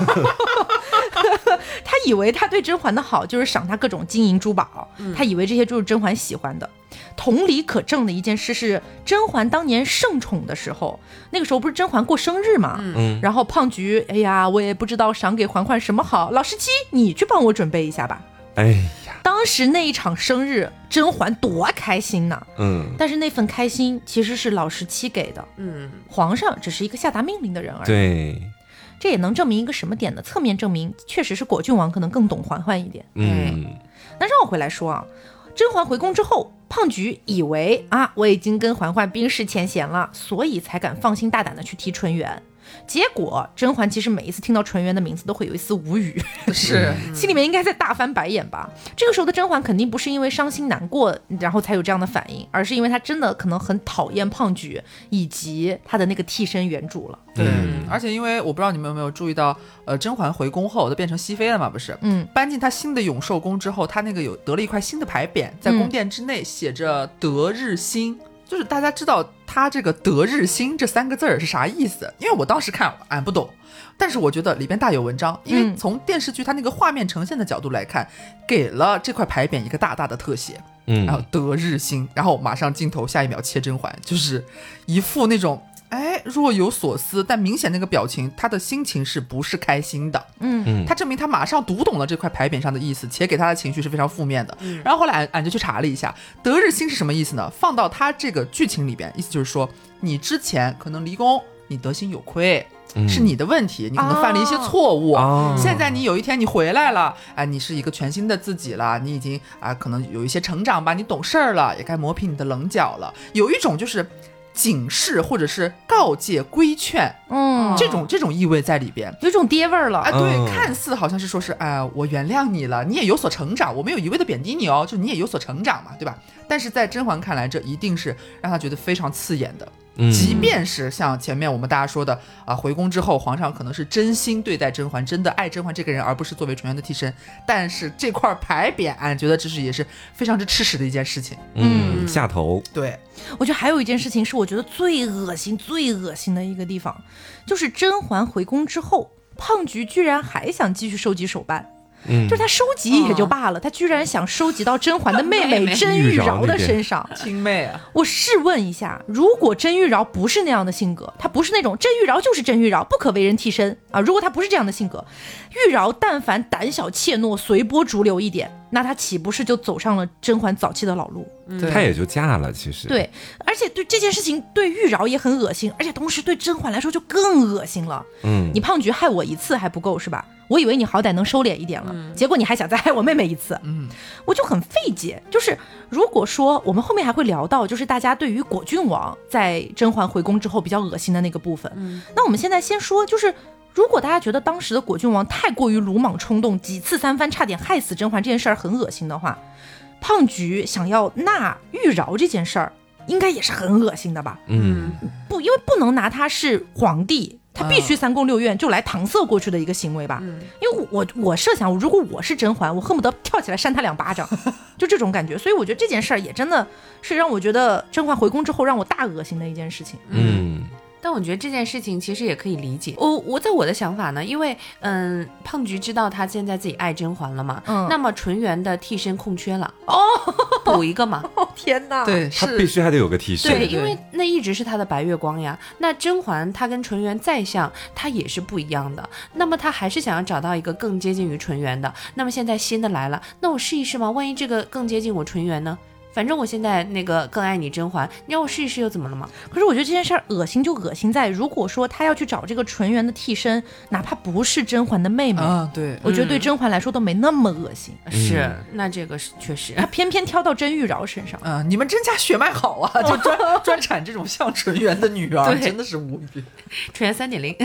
他以为他对甄嬛的好就是赏她各种金银珠宝，嗯、他以为这些就是甄嬛喜欢的。同理可证的一件事是，甄嬛当年盛宠的时候，那个时候不是甄嬛过生日嘛，嗯，然后胖菊，哎呀，我也不知道赏给嬛嬛什么好，老十七，你去帮我准备一下吧。 哎呀， 当时那一场生日，甄嬛多开心呐！嗯，但是那份开心其实是老十七给的，嗯，皇上只是一个下达命令的人而已。 对， 这也能证明一个什么点呢？侧面证明确实是果郡王可能更懂嬛嬛一点。 嗯， 那绕回来说啊，甄嬛回宫之后，胖菊以为啊，我已经跟嬛嬛冰释前嫌了，所以才敢放心大胆的去提纯元。结果甄嬛其实每一次听到纯元的名字都会有一丝无语， 是心里面应该在大翻白眼吧。这个时候的甄嬛肯定不是因为伤心难过然后才有这样的反应，而是因为她真的可能很讨厌胖菊以及她的那个替身原主了。 对、嗯，而且因为我不知道你们有没有注意到，呃，甄嬛回宫后就变成熹妃了嘛，不是？嗯，搬进她新的永寿宫之后，她那个有得了一块新的牌匾，在宫殿之内写着德日新。嗯，就是大家知道他这个德日新这三个字儿是啥意思，因为我当时看俺不懂，但是我觉得里边大有文章，因为从电视剧它那个画面呈现的角度来看，给了这块牌匾一个大大的特写，嗯，然后德日新，然后马上镜头下一秒切甄嬛，就是一副那种哎若有所思，但明显那个表情他的心情是不是开心的。嗯，他证明他马上读懂了这块牌匾上的意思，且给他的情绪是非常负面的。嗯，然后后来俺俺就去查了一下，德日新是什么意思呢？放到他这个剧情里边，意思就是说你之前可能离宫你德行有亏，是你的问题，你可能犯了一些错误、哦、现在你有一天你回来了，哎，你是一个全新的自己了，你已经啊可能有一些成长吧，你懂事儿了，也该磨平你的棱角了。有一种就是警示或者是告诫规劝，嗯，这种这种意味在里边， 有种爹味儿了啊。对、嗯，看似好像是说是哎、呃，我原谅你了，你也有所成长，我没有一味的贬低你哦，就你也有所成长嘛，对吧？但是在甄嬛看来，这一定是让她觉得非常刺眼的。嗯、即便是像前面我们大家说的啊，回宫之后皇上可能是真心对待甄嬛，真的爱甄嬛这个人，而不是作为纯元的替身，但是这块牌匾俺觉得这是也是非常之吃屎的一件事情。 嗯，下头。 对， 我觉得还有一件事情是我觉得最恶心最恶心的一个地方，就是甄嬛回宫之后，胖菊居然还想继续收集手办。嗯，就是他收集也就罢了、哦、他居然想收集到甄嬛的妹妹甄玉娆的身上， 亲妹啊！ 我试问一下，如果甄玉娆不是那样的性格，她不是那种甄玉娆就是甄玉娆不可为人替身啊，如果她不是这样的性格，玉娆但凡胆小怯懦随波逐流一点，那她岂不是就走上了甄嬛早期的老路？ 她也就嫁了。其实对，而且对这件事情对玉娆也很恶心，而且同时对甄嬛来说就更恶心了。嗯，你胖菊害我一次还不够是吧？我以为你好歹能收敛一点了、嗯、结果你还想再害我妹妹一次。嗯，我就很费解，就是如果说我们后面还会聊到就是大家对于果郡王在甄嬛回宫之后比较恶心的那个部分、嗯、那我们现在先说就是如果大家觉得当时的果郡王太过于鲁莽冲动，几次三番差点害死甄嬛这件事儿很恶心的话，胖菊想要纳玉娆这件事儿应该也是很恶心的吧？ 嗯， 不，因为不能拿他是皇帝，他必须三宫六院就来搪塞过去的一个行为吧？嗯、因为我我设想，如果我是甄嬛，我恨不得跳起来扇他两巴掌，就这种感觉。所以我觉得这件事儿也真的是让我觉得甄嬛回宫之后让我大恶心的一件事情。 嗯。 但我觉得这件事情其实也可以理解。我我在我的想法呢，因为嗯，胖菊知道他现在自己爱甄嬛了嘛，嗯，那么纯元的替身空缺了，哦，补一个嘛。 哦天哪， 对， 他必须还得有个替身。 对，因为那一直是他的白月光呀。那甄嬛她跟纯元再像，她也是不一样的。那么她还是想要找到一个更接近于纯元的。那么现在新的来了，那我试一试吗？万一这个更接近我纯元呢？反正我现在那个更爱你甄嬛，你让我试一试又怎么了吗？ 可是我觉得这件事儿恶心就恶心在，如果说他要去找这个纯元的替身，哪怕不是甄嬛的妹妹， 啊，对， 我觉得对甄嬛来说都没那么恶心。 嗯、是，那这个是确实， 他偏偏挑到甄玉娆身上。 啊，你们甄家血脉好啊，就专专产这种像纯元的女儿，真的是无语。 纯元三点零。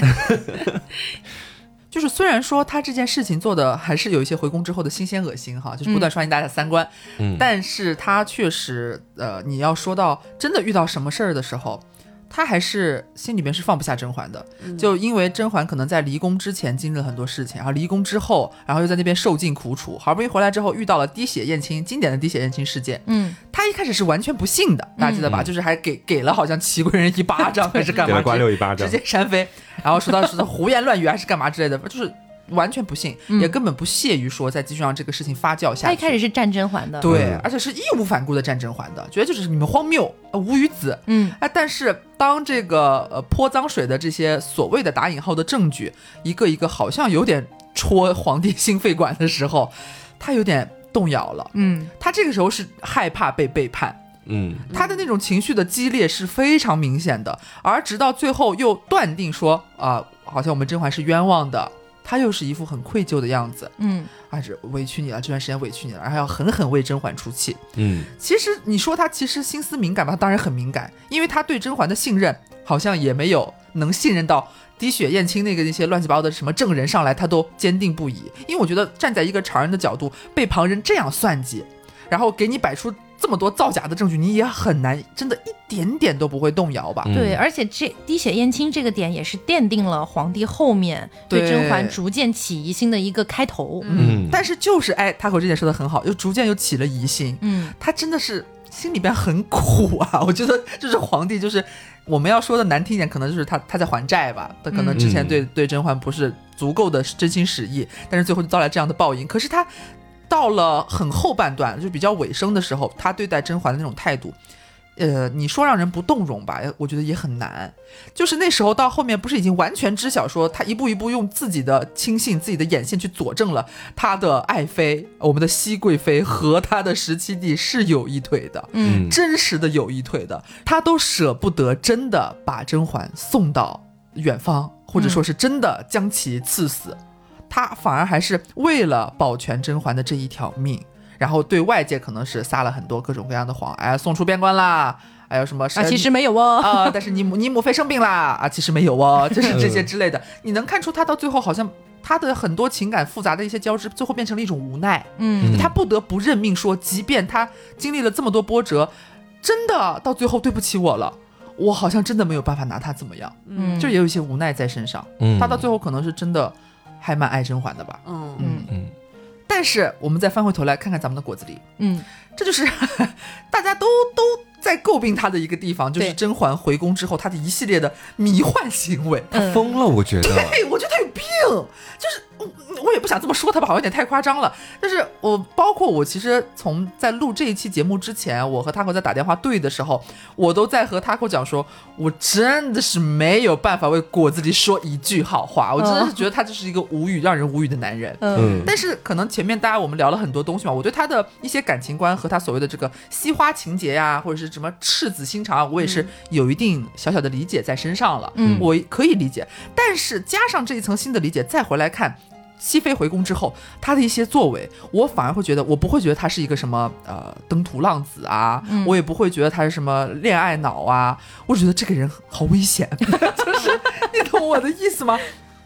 就是虽然说他这件事情做的还是有一些回宫之后的新鲜恶心哈，就是不断刷新大家三观，嗯，但是他确实呃，你要说到真的遇到什么事儿的时候，他还是心里面是放不下甄嬛的，嗯、就因为甄嬛可能在离宫之前经历了很多事情，然后离宫之后，然后又在那边受尽苦楚，好不容易回来之后遇到了滴血验亲，经典的滴血验亲事件，嗯，他一开始是完全不信的，大家记得吧？嗯、就是还给给了好像齐贵人一巴掌还是干嘛， 给了瓜六一巴掌， 直接扇飞，然后说到是胡言乱语还是干嘛之类的，就是。完全不信、嗯、也根本不屑于说在继续让这个事情发酵下去。 他一开始是站甄嬛的， 对、嗯、而且是义无反顾的站甄嬛的，觉得就是你们荒谬、呃、无语子。嗯，哎，但是当这个呃泼脏水的这些所谓的打引号的证据一个一个好像有点戳皇帝心肺管的时候，他有点动摇了。嗯，他这个时候是害怕被背叛。嗯，他的那种情绪的激烈是非常明显的，而直到最后又断定说啊、呃，好像我们甄嬛是冤枉的。他又是一副很愧疚的样子，嗯，还是委屈你了，这段时间委屈你了，然后要狠狠为甄嬛出气，嗯，其实你说他其实心思敏感吧，他当然很敏感，因为他对甄嬛的信任好像也没有能信任到滴血验亲那个那些乱七八糟的什么证人上来，他都坚定不移。因为我觉得站在一个常人的角度，被旁人这样算计，然后给你摆出这么多造假的证据，你也很难真的一点点都不会动摇吧。 对，而且这滴血验亲这个点也是奠定了皇帝后面对甄嬛逐渐起疑心的一个开头。 嗯，但是就是哎，他口这点说的很好，又逐渐又起了疑心。嗯，他真的是心里边很苦啊。我觉得就是皇帝，就是我们要说的难听一点，可能就是他他在还债吧。他可能之前对、嗯、对甄嬛不是足够的真心实意，但是最后就遭来这样的报应。可是他到了很后半段，就比较尾声的时候，他对待甄嬛的那种态度，呃，你说让人不动容吧，我觉得也很难。就是那时候到后面，不是已经完全知晓说，他一步一步用自己的亲信、自己的眼线去佐证了他的爱妃，我们的熹贵妃和他的十七弟是有一腿的，嗯，真实的有一腿的，他都舍不得真的把甄嬛送到远方，或者说是真的将其赐死。嗯，他反而还是为了保全甄嬛的这一条命，然后对外界可能是撒了很多各种各样的谎，哎，送出边关啦，还有什么啊，其实没有哦， 啊、呃，但是你母你母妃生病啦，啊，其实没有哦，就是这些之类的。你能看出他到最后好像他的很多情感复杂的一些交织，最后变成了一种无奈。嗯，他不得不认命说，即便他经历了这么多波折，真的到最后对不起我了。我好像真的没有办法拿他怎么样，嗯，就也有一些无奈在身上。嗯，他到最后可能是真的还蛮爱甄嬛的吧。嗯嗯嗯。但是我们再翻回头来看看咱们的果子狸，嗯，这就是大家都都在诟病他的一个地方，就是甄嬛回宫之后他的一系列的迷幻行为。 他疯了，我觉得。 对，我觉得他有病，就是我也不想这么说他吧，好像有点太夸张了。但是我包括我其实从在录这一期节目之前，我和 Taco 在打电话对的时候，我都在和 Taco 讲说，我真的是没有办法为果子狸说一句好话，我真的是觉得他就是一个无语让人无语的男人。嗯，但是可能前面大家我们聊了很多东西嘛，我对他的一些感情观和他所谓的这个西花情节呀、啊，或者是什么赤子心肠，我也是有一定小小的理解在身上了。嗯，我可以理解，但是加上这一层新的理解，再回来看熹妃回宫之后他的一些作为，我反而会觉得，我不会觉得他是一个什么呃登徒浪子啊、嗯、我也不会觉得他是什么恋爱脑啊，我觉得这个人好危险就是你懂我的意思吗？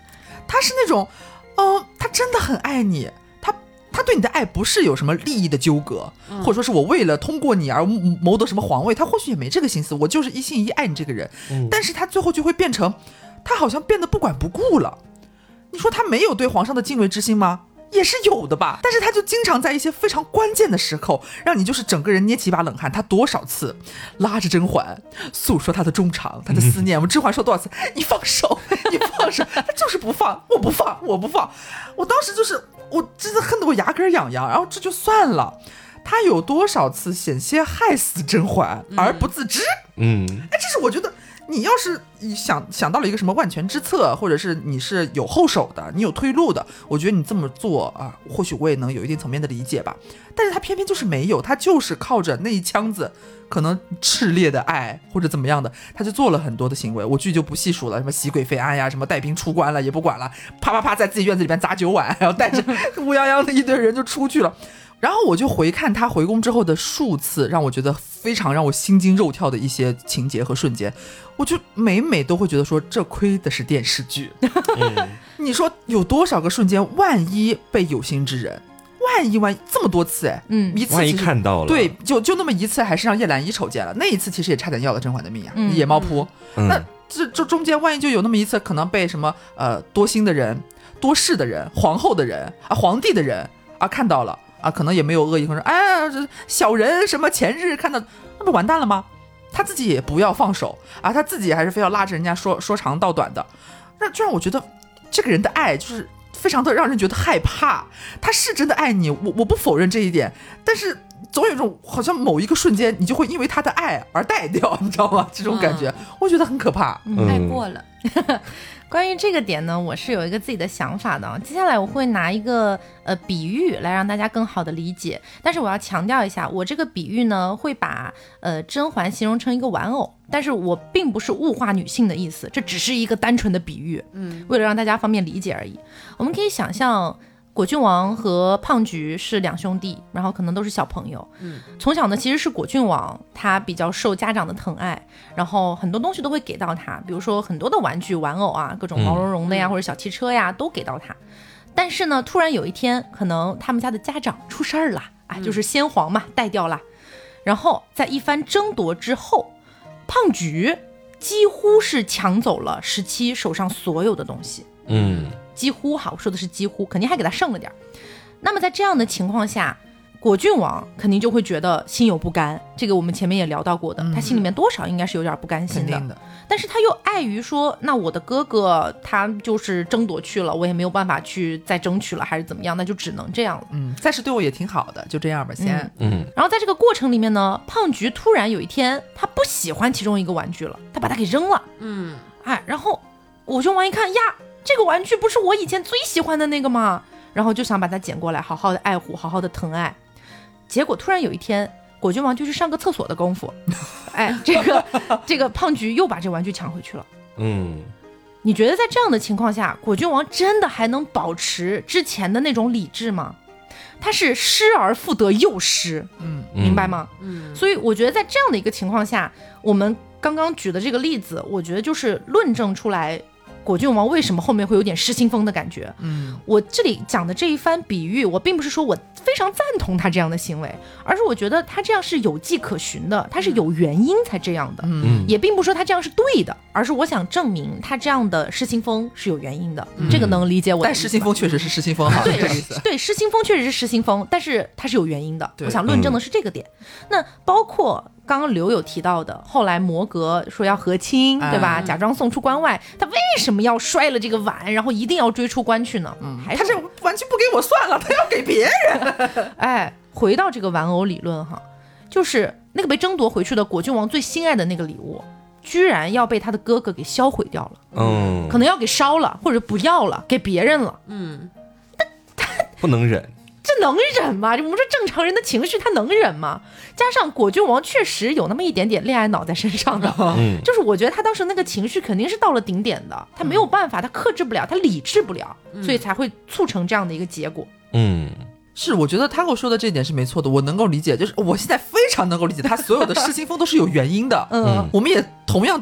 他是那种，呃，他真的很爱你，他他对你的爱不是有什么利益的纠葛，嗯、或者说是我为了通过你而谋得什么皇位，他或许也没这个心思，我就是一心一意爱你这个人，嗯、但是他最后就会变成，他好像变得不管不顾了。你说他没有对皇上的敬畏之心吗？也是有的吧，但是他就经常在一些非常关键的时候，让你就是整个人捏起一把冷汗。他多少次拉着甄嬛诉说他的衷肠，他的思念。我们甄嬛说多少次，你放手，你放手，他就是不放，我不放，我不放。我当时就是，我真的恨得我牙根痒痒。然后这就算了，他有多少次险些害死甄嬛而不自知？嗯，哎，这是我觉得。你要是想想到了一个什么万全之策，或者是你是有后手的，你有退路的，我觉得你这么做啊，或许我也能有一定层面的理解吧。但是他偏偏就是没有，他就是靠着那一腔子可能炽烈的爱或者怎么样的，他就做了很多的行为，我剧就不细数了，什么熹贵妃案呀，什么带兵出关了也不管了，啪啪啪在自己院子里边砸酒碗，然后带着乌泱泱的一堆人就出去了。然后我就回看他回宫之后的数次让我觉得非常让我心惊肉跳的一些情节和瞬间，我就每每都会觉得说这亏的是电视剧。嗯、你说有多少个瞬间万一被有心之人，万一万一这么多次哎，嗯，一次万一看到了， 对，就就那么一次还是让叶澜依瞅见了，那一次其实也差点要了甄嬛的命啊，嗯、野猫扑。嗯、那这这中间万一就有那么一次可能被什么呃多心的人、多事的人、皇后的人啊、皇帝的人啊看到了。啊，可能也没有恶意，或者哎呀，这小人什么前日看到，那不完蛋了吗？他自己也不要放手啊，他自己还是非要拉着人家说说长道短的，那就让我觉得这个人的爱就是非常的让人觉得害怕。他是真的爱你，我我不否认这一点，但是总有一种好像某一个瞬间你就会因为他的爱而带掉，你知道吗？这种感觉，嗯、我觉得很可怕， 嗯、爱过了。 关于这个点呢，我是有一个自己的想法的。接下来我会拿一个呃比喻来让大家更好的理解，但是我要强调一下，我这个比喻呢会把呃甄嬛形容成一个玩偶，但是我并不是物化女性的意思，这只是一个单纯的比喻，嗯，为了让大家方便理解而已。我们可以想象。果郡王和胖菊是两兄弟，然后可能都是小朋友。嗯，从小呢其实是果郡王，他比较受家长的疼爱，然后很多东西都会给到他，比如说很多的玩具、玩偶啊，各种毛茸茸的呀，嗯、或者小汽车呀，都给到他。但是呢，突然有一天，可能他们家的家长出事儿了，啊，就是先皇嘛，带掉了。然后在一番争夺之后，胖菊几乎是抢走了十七手上所有的东西。嗯。几乎哈，我说的是几乎，肯定还给他剩了点。那么在这样的情况下，果郡王肯定就会觉得心有不甘，这个我们前面也聊到过的，嗯、他心里面多少应该是有点不甘心 的, 的但是他又碍于说，那我的哥哥他就是争夺去了，我也没有办法去再争取了，还是怎么样，那就只能这样了。 嗯，暂时对我也挺好的，就这样吧，先。 嗯。然后在这个过程里面呢，胖菊突然有一天他不喜欢其中一个玩具了，他把它给扔了。嗯。哎，然后果郡王一看呀。这个玩具不是我以前最喜欢的那个吗？然后就想把它捡过来，好好的爱护，好好的疼爱。结果突然有一天，果郡王就去上个厕所的功夫，哎，这个这个胖菊又把这玩具抢回去了。嗯，你觉得在这样的情况下，果郡王真的还能保持之前的那种理智吗？他是失而复得又失，嗯，明白吗？嗯，所以我觉得在这样的一个情况下，我们刚刚举的这个例子，我觉得就是论证出来。果郡王为什么后面会有点失心疯的感觉？嗯，我这里讲的这一番比喻，我并不是说我非常赞同他这样的行为，而是我觉得他这样是有迹可循的，他是有原因才这样的。嗯，也并不说他这样是对的，而是我想证明他这样的失心疯是有原因的。嗯、这个能理解我的意思。 但失心疯确实是失心疯，好， 对， 这个意思。 对，失心疯确实是失心疯，但是他是有原因的。我想论证的是这个点。嗯、那包括。刚刚刘有提到的，后来摩格说要和亲，对吧？嗯、假装送出关外，他为什么要摔了这个碗，然后一定要追出关去呢？嗯，还他这玩具不给我算了，他要给别人。 哎，回到这个玩偶理论哈，就是那个被争夺回去的果郡王最心爱的那个礼物，居然要被他的哥哥给销毁掉了。嗯，可能要给烧了，或者不要了，给别人了。嗯， 但他不能忍。 这能忍吗？我们说正常人的情绪他能忍吗？加上果郡王确实有那么一点点恋爱脑在身上的，嗯，就是我觉得他当时那个情绪肯定是到了顶点的，他没有办法，他克制不了，他理智不了，嗯、所以才会促成这样的一个结果。 嗯，是，我觉得他跟我说的这一点是没错的，我能够理解，就是我现在非常能够理解他所有的失心疯都是有原因的。嗯，我们也同样都就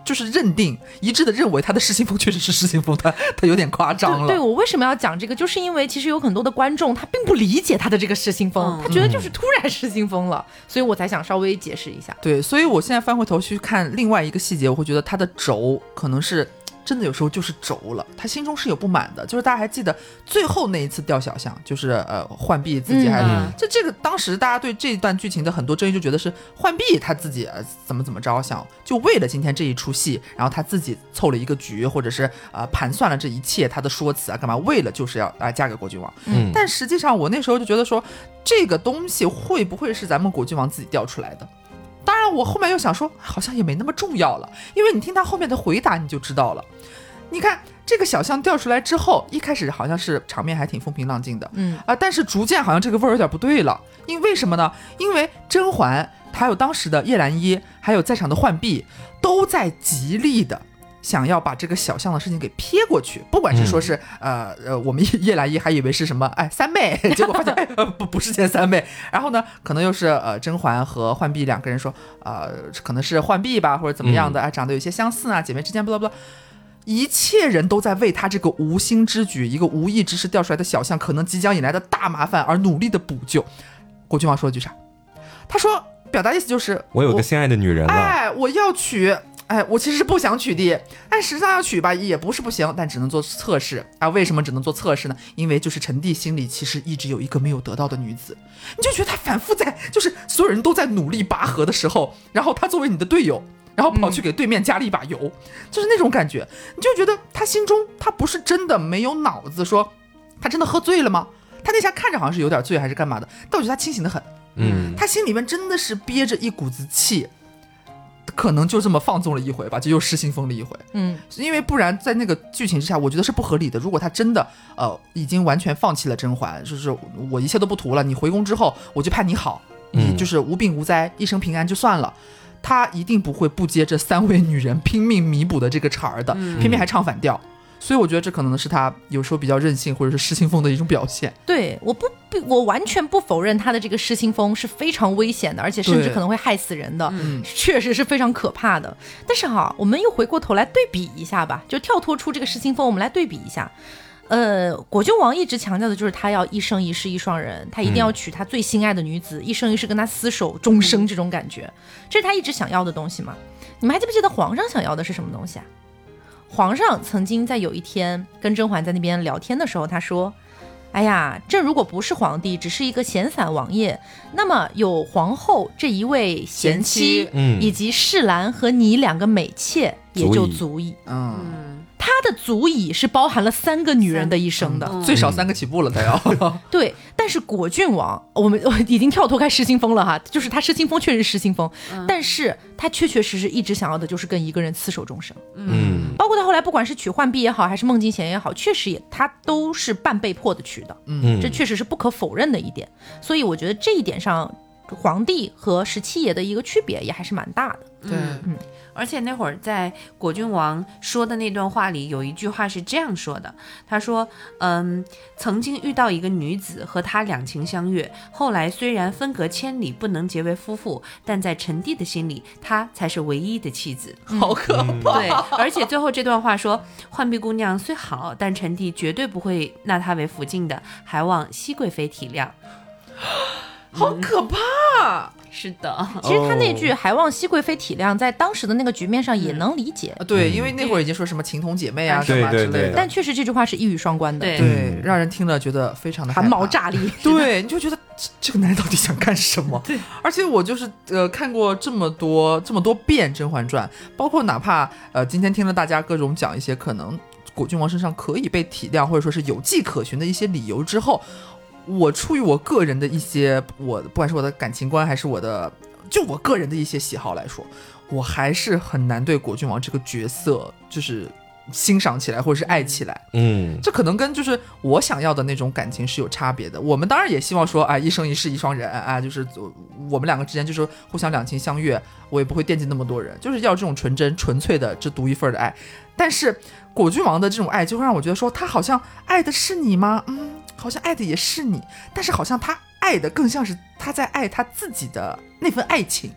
就是认定一致的认为他的失心疯确实是失心疯，他他有点夸张了。 对，我为什么要讲这个，就是因为其实有很多的观众他并不理解他的这个失心疯、嗯、他觉得就是突然失心疯了、嗯、所以我才想稍微解释一下。 对，所以我现在翻回头去看另外一个细节，我会觉得他的轴可能是真的有时候就是轴了，他心中是有不满的。就是大家还记得最后那一次吊小象，就是呃浣碧自己还、嗯、就这个当时大家对这段剧情的很多争议就觉得是浣碧他自己、呃、怎么怎么着，想就为了今天这一出戏，然后他自己凑了一个局，或者是呃盘算了这一切他的说辞啊干嘛，为了就是要啊、呃、嫁给果郡王。嗯，但实际上我那时候就觉得说这个东西会不会是咱们果郡王自己调出来的。当然我后面又想说好像也没那么重要了，因为你听他后面的回答你就知道了。你看这个小象掉出来之后，一开始好像是场面还挺风平浪静的，嗯啊、呃，但是逐渐好像这个味儿有点不对了。因为什么呢？因为甄嬛还有当时的叶澜依还有在场的浣碧都在极力的想要把这个小象的事情给撇过去，不管是说是、嗯、呃呃，我们叶澜依还以为是什么哎三妹，结果发现哎呃不不是见三妹，然后呢可能又是呃甄嬛和浣碧两个人说呃可能是浣碧吧或者怎么样的，哎、嗯、长得有些相似啊，姐妹之间不啦不啦，一切人都在为他这个无心之举，一个无意之事掉出来的小象可能即将引来的大麻烦而努力的补救。果郡王说了句啥？他说表达意思就是我有个心爱的女人了， 哎我要娶。哎，我其实是不想娶的，但实际上要娶吧也不是不行，但只能做测试啊。为什么只能做测试呢？因为就是陈帝心里其实一直有一个没有得到的女子，你就觉得他反复在，就是所有人都在努力拔河的时候，然后他作为你的队友，然后跑去给对面加了一把油，嗯、就是那种感觉，你就觉得他心中他不是真的没有脑子，说他真的喝醉了吗？他那下看着好像是有点醉还是干嘛的，但我觉得他清醒得很，嗯，他心里面真的是憋着一股子气。可能就这么放纵了一回吧，就又失心疯了一回。嗯，因为不然在那个剧情之下，我觉得是不合理的。如果他真的呃已经完全放弃了甄嬛，就是我一切都不图了，你回宫之后我就盼你好，你就是无病无灾，一生平安就算了。他一定不会不接这三位女人拼命弥补的这个茬儿的，偏偏还唱反调。所以我觉得这可能是他有时候比较任性或者是失心疯的一种表现。 对，我不我完全不否认他的这个失心疯是非常危险的，而且甚至可能会害死人的，确实是非常可怕的。但是哈，我们又回过头来对比一下吧，就跳脱出这个失心疯，我们来对比一下。呃，果郡王一直强调的就是他要一生一世一双人，他一定要娶他最心爱的女子，嗯、一生一世跟他厮守终生，这种感觉，这是他一直想要的东西嘛。你们还记不记得皇上想要的是什么东西啊？皇上曾经在有一天跟甄嬛在那边聊天的时候，他说哎呀，朕如果不是皇帝，只是一个闲散王爷，那么有皇后这一位贤妻，嗯、以及世兰和你两个美妾也就足矣。嗯，他的足矣是包含了三个女人的一生的， 嗯、最少三个起步了，他要。 对，但是果郡王，我们我已经跳脱开失心疯了哈，就是他失心疯确实是失心疯，嗯、但是他确确实实一直想要的就是跟一个人厮守终生。嗯，包括他后来不管是娶浣碧也好，还是孟静娴也好，确实也他都是半被迫的娶的。嗯，这确实是不可否认的一点。所以我觉得这一点上，皇帝和十七爷的一个区别也还是蛮大的。 对， 嗯。而且那会儿在果郡王说的那段话里有一句话是这样说的，他说嗯，曾经遇到一个女子和他两情相悦，后来虽然分隔千里不能结为夫妇，但在陈帝的心里她才是唯一的妻子。 好可怕。 对，而且最后这段话说浣碧姑娘虽好，但陈帝绝对不会纳她为福晋的，还望熹贵妃体谅。 好可怕。嗯， 是的， 其实他那句还望熹贵妃体谅，在当时的那个局面上也能理解。 嗯、对，因为那会儿已经说什么情同姐妹啊，什么之类的。 但确实这句话是一语双关的， 对， 对，让人听了觉得非常的汗毛炸立。 对，你就觉得这个男人到底想干什么？ 对， 而且我就是呃看过这么多这么多遍《甄嬛传》，包括哪怕呃今天听了大家各种讲一些可能果郡王身上可以被体谅或者说是有迹可循的一些理由之后。我出于我个人的一些，我不管是我的感情观还是我的，就我个人的一些喜好来说，我还是很难对果郡王这个角色就是欣赏起来或者是爱起来。嗯，这可能跟就是我想要的那种感情是有差别的。我们当然也希望说，哎，一生一世一双人啊，就是我们两个之间就是互相两情相悦，我也不会惦记那么多人，就是要这种纯真纯粹的这独一份的爱。但是果郡王的这种爱就会让我觉得说，他好像爱的是你吗？嗯，好像爱的也是你，但是好像他爱的更像是他在爱他自己的那份爱情。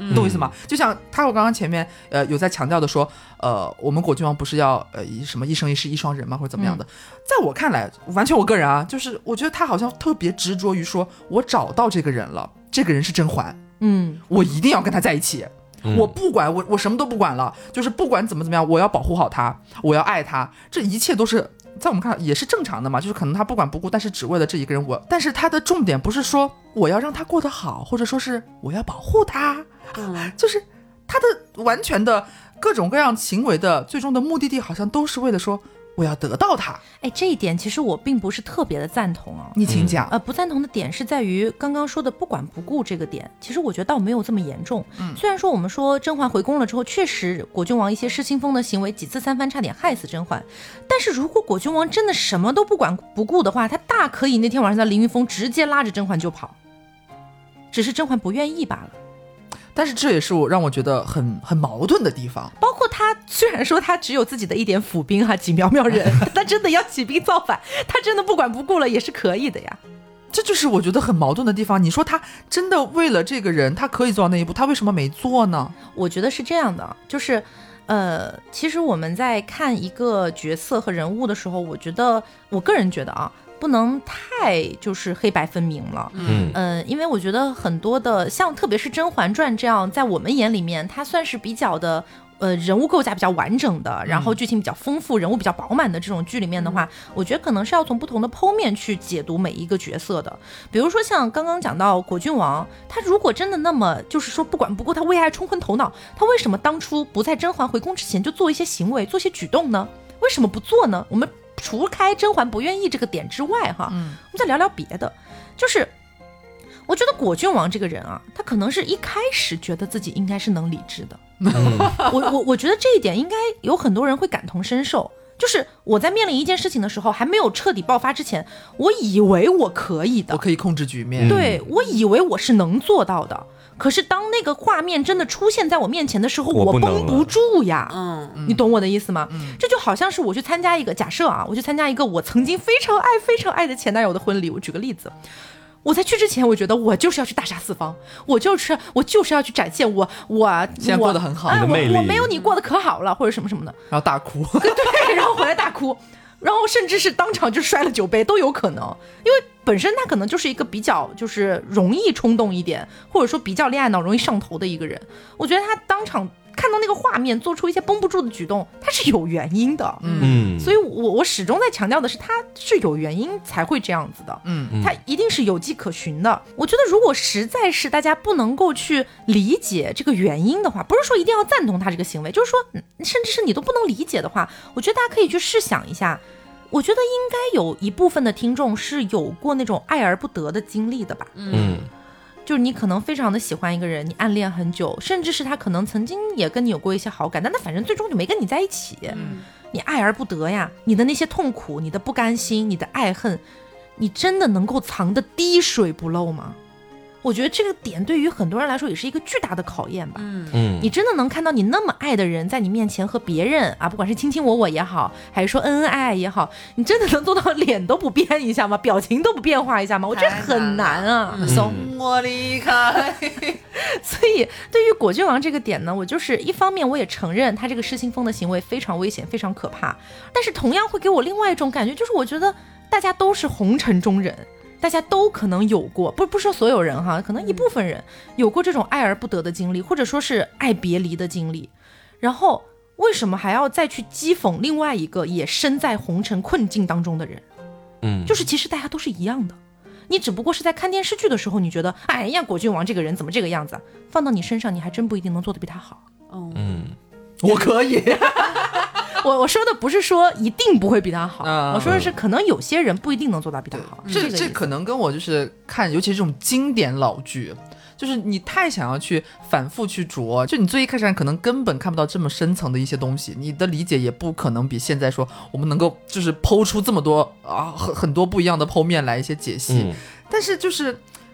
你懂我意思吗？就像他我刚刚前面呃有在强调的说，呃，我们果郡王不是要呃什么一生一世一双人吗，或者怎么样的？嗯、在我看来，完全我个人啊，就是我觉得他好像特别执着于说，我找到这个人了，这个人是甄嬛，嗯，我一定要跟他在一起。嗯、我不管我我什么都不管了，就是不管怎么怎么样，我要保护好他，我要爱他，这一切都是在我们看也是正常的嘛，就是可能他不管不顾，但是只为了这一个人我，但是他的重点不是说我要让他过得好，或者说是我要保护他，嗯，就是他的完全的各种各样行为的最终的目的地好像都是为了说我要得到他。 哎，这一点其实我并不是特别的赞同啊。 你请讲。 呃，不赞同的点是在于刚刚说的不管不顾这个点，其实我觉得倒没有这么严重。嗯，虽然说我们说甄嬛回宫了之后，确实果郡王一些失心疯的行为几次三番差点害死甄嬛，但是如果果郡王真的什么都不管不顾的话，他大可以那天晚上在凌云峰直接拉着甄嬛就跑，只是甄嬛不愿意罢了。 但是这也是我让我觉得很很矛盾的地方， 包括他虽然说他只有自己的一点府兵哈、啊、几苗苗人，他真的要起兵造反，他真的不管不顾了也是可以的呀。 这就是我觉得很矛盾的地方。你说他真的为了这个人，他可以做到那一步，他为什么没做呢？ 我觉得是这样的，就是呃，其实我们在看一个角色和人物的时候，我觉得我个人觉得啊。不能太就是黑白分明了，嗯嗯、呃，因为我觉得很多的像特别是《甄嬛传》这样，在我们眼里面，它算是比较的呃人物构架比较完整的，然后剧情比较丰富，人物比较饱满的这种剧里面的话，嗯、我觉得可能是要从不同的剖面去解读每一个角色的。比如说像刚刚讲到果郡王，他如果真的那么就是说不管不顾，他为爱冲昏头脑，他为什么当初不在甄嬛回宫之前就做一些行为，做些举动呢？为什么不做呢？我们除开甄嬛不愿意这个点之外哈，嗯、我们再聊聊别的。就是我觉得果郡王这个人啊，他可能是一开始觉得自己应该是能理智的。嗯、我我我觉得这一点应该有很多人会感同身受。就是我在面临一件事情的时候，还没有彻底爆发之前，我以为我可以的， 我可以控制局面， 对，我以为我是能做到的。可是当那个画面真的出现在我面前的时候，我绷不住呀。嗯，你懂我的意思吗？嗯，这就好像是我去参加一个假设啊，我去参加一个我曾经非常爱非常爱的前男友的婚礼。我举个例子，我在去之前，我觉得我就是要去大杀四方，我就是我就是要去展现我我现在过得很好， 哎、 你的魅力， 我我没有你过得可好了，或者什么什么的， 然后大哭， 对，然后回来大哭。然后甚至是当场就摔了酒杯都有可能，因为本身他可能就是一个比较就是容易冲动一点，或者说比较恋爱脑容易上头的一个人。我觉得他当场看到那个画面做出一些绷不住的举动，他是有原因的。嗯，所以我我始终在强调的是他是有原因才会这样子的。嗯，他一定是有迹可循的。我觉得如果实在是大家不能够去理解这个原因的话，不是说一定要赞同他这个行为，就是说甚至是你都不能理解的话，我觉得大家可以去试想一下。我觉得应该有一部分的听众是有过那种爱而不得的经历的吧。嗯，就是你可能非常的喜欢一个人，你暗恋很久，甚至是他可能曾经也跟你有过一些好感，但他反正最终就没跟你在一起。嗯，你爱而不得呀，你的那些痛苦，你的不甘心，你的爱恨，你真的能够藏得滴水不漏吗？我觉得这个点对于很多人来说也是一个巨大的考验吧。嗯，你真的能看到你那么爱的人在你面前和别人啊，不管是亲亲我我也好，还是说恩恩爱爱也好，你真的能做到脸都不变一下吗？表情都不变化一下吗？我觉得很难啊。 嗯、送我离开。 所以对于果郡王这个点呢，我就是一方面我也承认他这个失心疯的行为非常危险，非常可怕，但是同样会给我另外一种感觉，就是我觉得大家都是红尘中人。大家都可能有过，不不说所有人哈，可能一部分人有过这种爱而不得的经历，或者说是爱别离的经历。然后为什么还要再去讥讽另外一个也身在红尘困境当中的人？嗯，就是其实大家都是一样的，你只不过是在看电视剧的时候，你觉得哎呀果郡王这个人怎么这个样子，放到你身上，你还真不一定能做得比他好。 嗯，我可以。 我我说的不是说一定不会比他好，嗯、我说的是可能有些人不一定能做到比他好。 这这可能跟我就是看，尤其是这种经典老剧，就是你太想要去反复去琢，就你最一开始可能根本看不到这么深层的一些东西，你的理解也不可能比现在说我们能够就是剖出这么多啊很很多不一样的剖面来一些解析。嗯、但是就是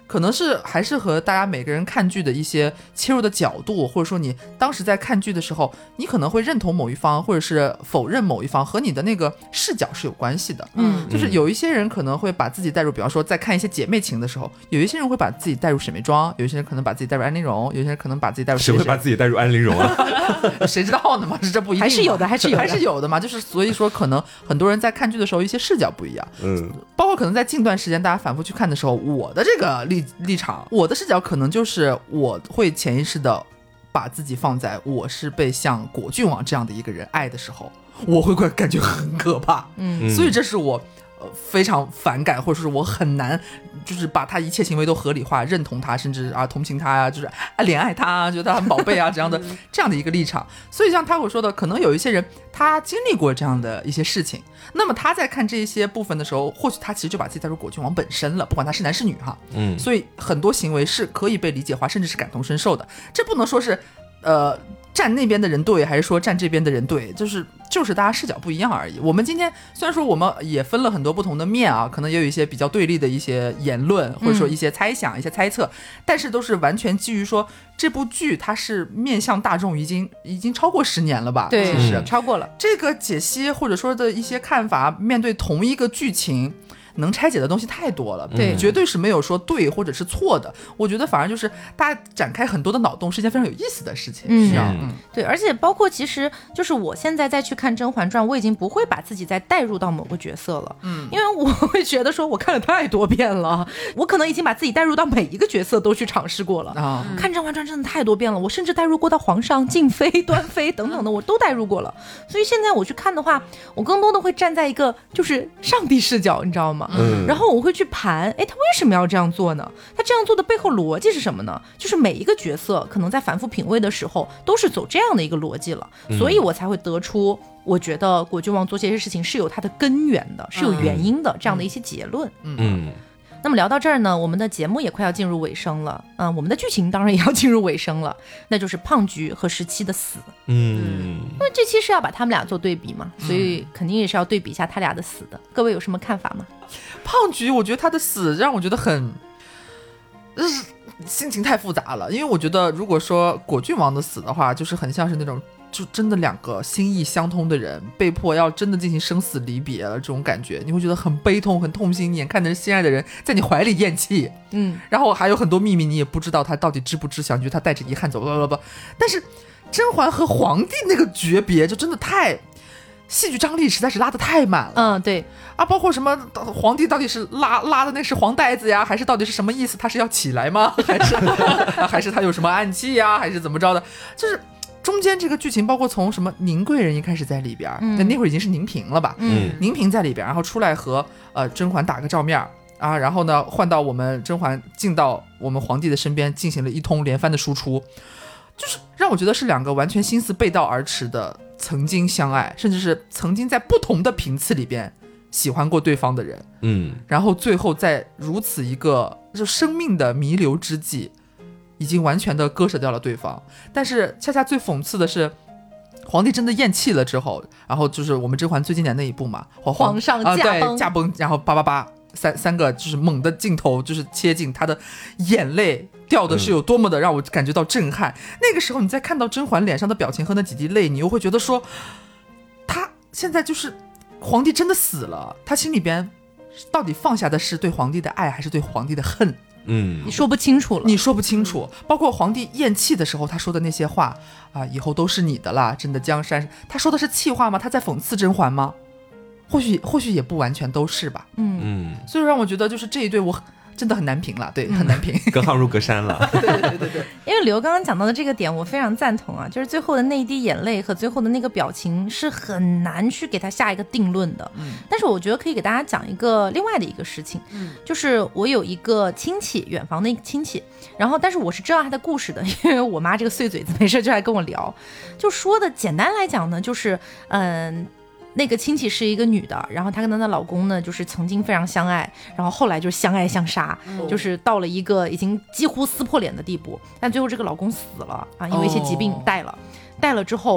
可能是还是和大家每个人看剧的一些切入的角度，或者说你当时在看剧的时候，你可能会认同某一方，或者是否认某一方，和你的那个视角是有关系的。 嗯， 就是有一些人可能会把自己带入，比方说在看一些姐妹情的时候，有一些人会把自己带入沈眉庄，有一些人可能把自己带入安陵容，有些人可能把自己带入谁谁会把自己带入安陵容啊？ 谁知道呢嘛？这不一定， 还是有的，还是有的， 还是有的嘛。就是所以说，可能很多人在看剧的时候，一些视角不一样。 嗯， 包括可能在近段时间大家反复去看的时候，我的这个立立场，我的视角可能就是我会潜意识的把自己放在我是被像果郡王这样的一个人爱的时候，我会感觉很可怕。 嗯， 所以这是我呃非常反感，或者是我很难就是把他一切行为都合理化，认同他，甚至啊同情他啊，就是啊怜爱他啊，觉得他很宝贝啊这样的这样的一个立场。所以像他我说的，可能有一些人他经历过这样的一些事情，那么他在看这些部分的时候，或许他其实就把自己带入果郡王本身了，不管他是男是女哈。 嗯， 所以很多行为是可以被理解化，甚至是感同身受的。这不能说是呃站那边的人对，还是说站这边的人对，就是就是大家视角不一样而已。我们今天虽然说我们也分了很多不同的面啊，可能也有一些比较对立的一些言论，或者说一些猜想、嗯、一些猜测，但是都是完全基于说这部剧它是面向大众已经已经超过十年了吧？ 对， 其实、 嗯、超过了。 这个解析或者说的一些看法，面对同一个剧情。能拆解的东西太多了， 对， 绝对是没有说对或者是错的。我觉得反而就是大家展开很多的脑洞是一件非常有意思的事情。 嗯， 嗯对，而且包括其实就是我现在再去看《甄嬛传》，我已经不会把自己再带入到某个角色了，嗯，因为我会觉得说我看了太多遍了，我可能已经把自己带入到每一个角色都去尝试过了啊。看《甄嬛传》真的太多遍了，我甚至带入过到皇上、静妃、端妃等等的，我都带入过了。所以现在我去看的话，我更多的会站在一个就是上帝视角，你知道吗？嗯，然后我会去盘，哎，他为什么要这样做呢？他这样做的背后逻辑是什么呢？就是每一个角色可能在反复品味的时候，都是走这样的一个逻辑了，所以我才会得出，我觉得果郡王做这些事情是有它的根源的，是有原因的，这样的一些结论。嗯。嗯那么聊到这儿呢，我们的节目也快要进入尾声了，嗯、呃，我们的剧情当然也要进入尾声了，那就是胖菊和十七的死。嗯，因为这期是要把他们俩做对比嘛，所以肯定也是要对比一下他俩的死的。各位有什么看法吗？ 胖菊，我觉得他的死让我觉得很，就是心情太复杂了，因为我觉得如果说果郡王的死的话，就是很像是那种。就真的两个心意相通的人被迫要真的进行生死离别了，这种感觉你会觉得很悲痛很痛心，你眼看着心爱的人在你怀里咽气，嗯，然后还有很多秘密你也不知道他到底知不知晓，你觉得他带着遗憾走了不，但是甄嬛和皇帝那个诀别就真的太戏剧张力实在是拉得太满了。 嗯，对啊，包括什么皇帝到底是拉拉的那是黄带子呀，还是到底是什么意思？他是要起来吗？还是还是他有什么暗器呀？还是怎么着的？就是中间这个剧情，包括从什么宁贵人一开始在里边，那、嗯、那会儿已经是宁嫔了吧？嗯，宁嫔在里边，然后出来和呃甄嬛打个照面啊，然后呢换到我们甄嬛进到我们皇帝的身边，进行了一通连番的输出，就是让我觉得是两个完全心思背道而驰的曾经相爱，甚至是曾经在不同的频次里边喜欢过对方的人，嗯，然后最后在如此一个就生命的弥留之际。已经完全的割舍掉了对方，但是恰恰最讽刺的是，皇帝真的咽气了之后，然后就是我们甄嬛最经典那一部嘛，皇皇上驾崩、 呃、对驾崩，然后叭叭叭三三个就是猛的镜头，就是切进他的眼泪掉的是有多么的让我感觉到震撼。嗯、那个时候你再看到甄嬛脸上的表情和那几滴泪，你又会觉得说，他现在就是皇帝真的死了，他心里边到底放下的是对皇帝的爱，还是对皇帝的恨？ 嗯，你说不清楚了， 你说不清楚。包括皇帝咽气的时候，他说的那些话啊，以后都是你的啦，真的江山，他说的是气话吗？他在讽刺甄嬛吗？或许，或许也不完全都是吧。嗯嗯，所以让我觉得就是这一对我真的很难评了，对，很难评， 隔行如隔山了。 对对对对， 因为刘刚刚讲到的这个点，我非常赞同啊，就是最后的那一滴眼泪和最后的那个表情是很难去给他下一个定论的。嗯，但是我觉得可以给大家讲一个另外的一个事情，嗯，就是我有一个亲戚，远房的一个亲戚，然后但是我是知道他的故事的，因为我妈这个碎嘴子没事就来跟我聊，就说的简单来讲呢，就是嗯。那个亲戚是一个女的，然后她跟她的老公呢，就是曾经非常相爱，然后后来就相爱相杀，嗯、就是到了一个已经几乎撕破脸的地步。但最后这个老公死了啊，因为一些疾病带了，带了之后，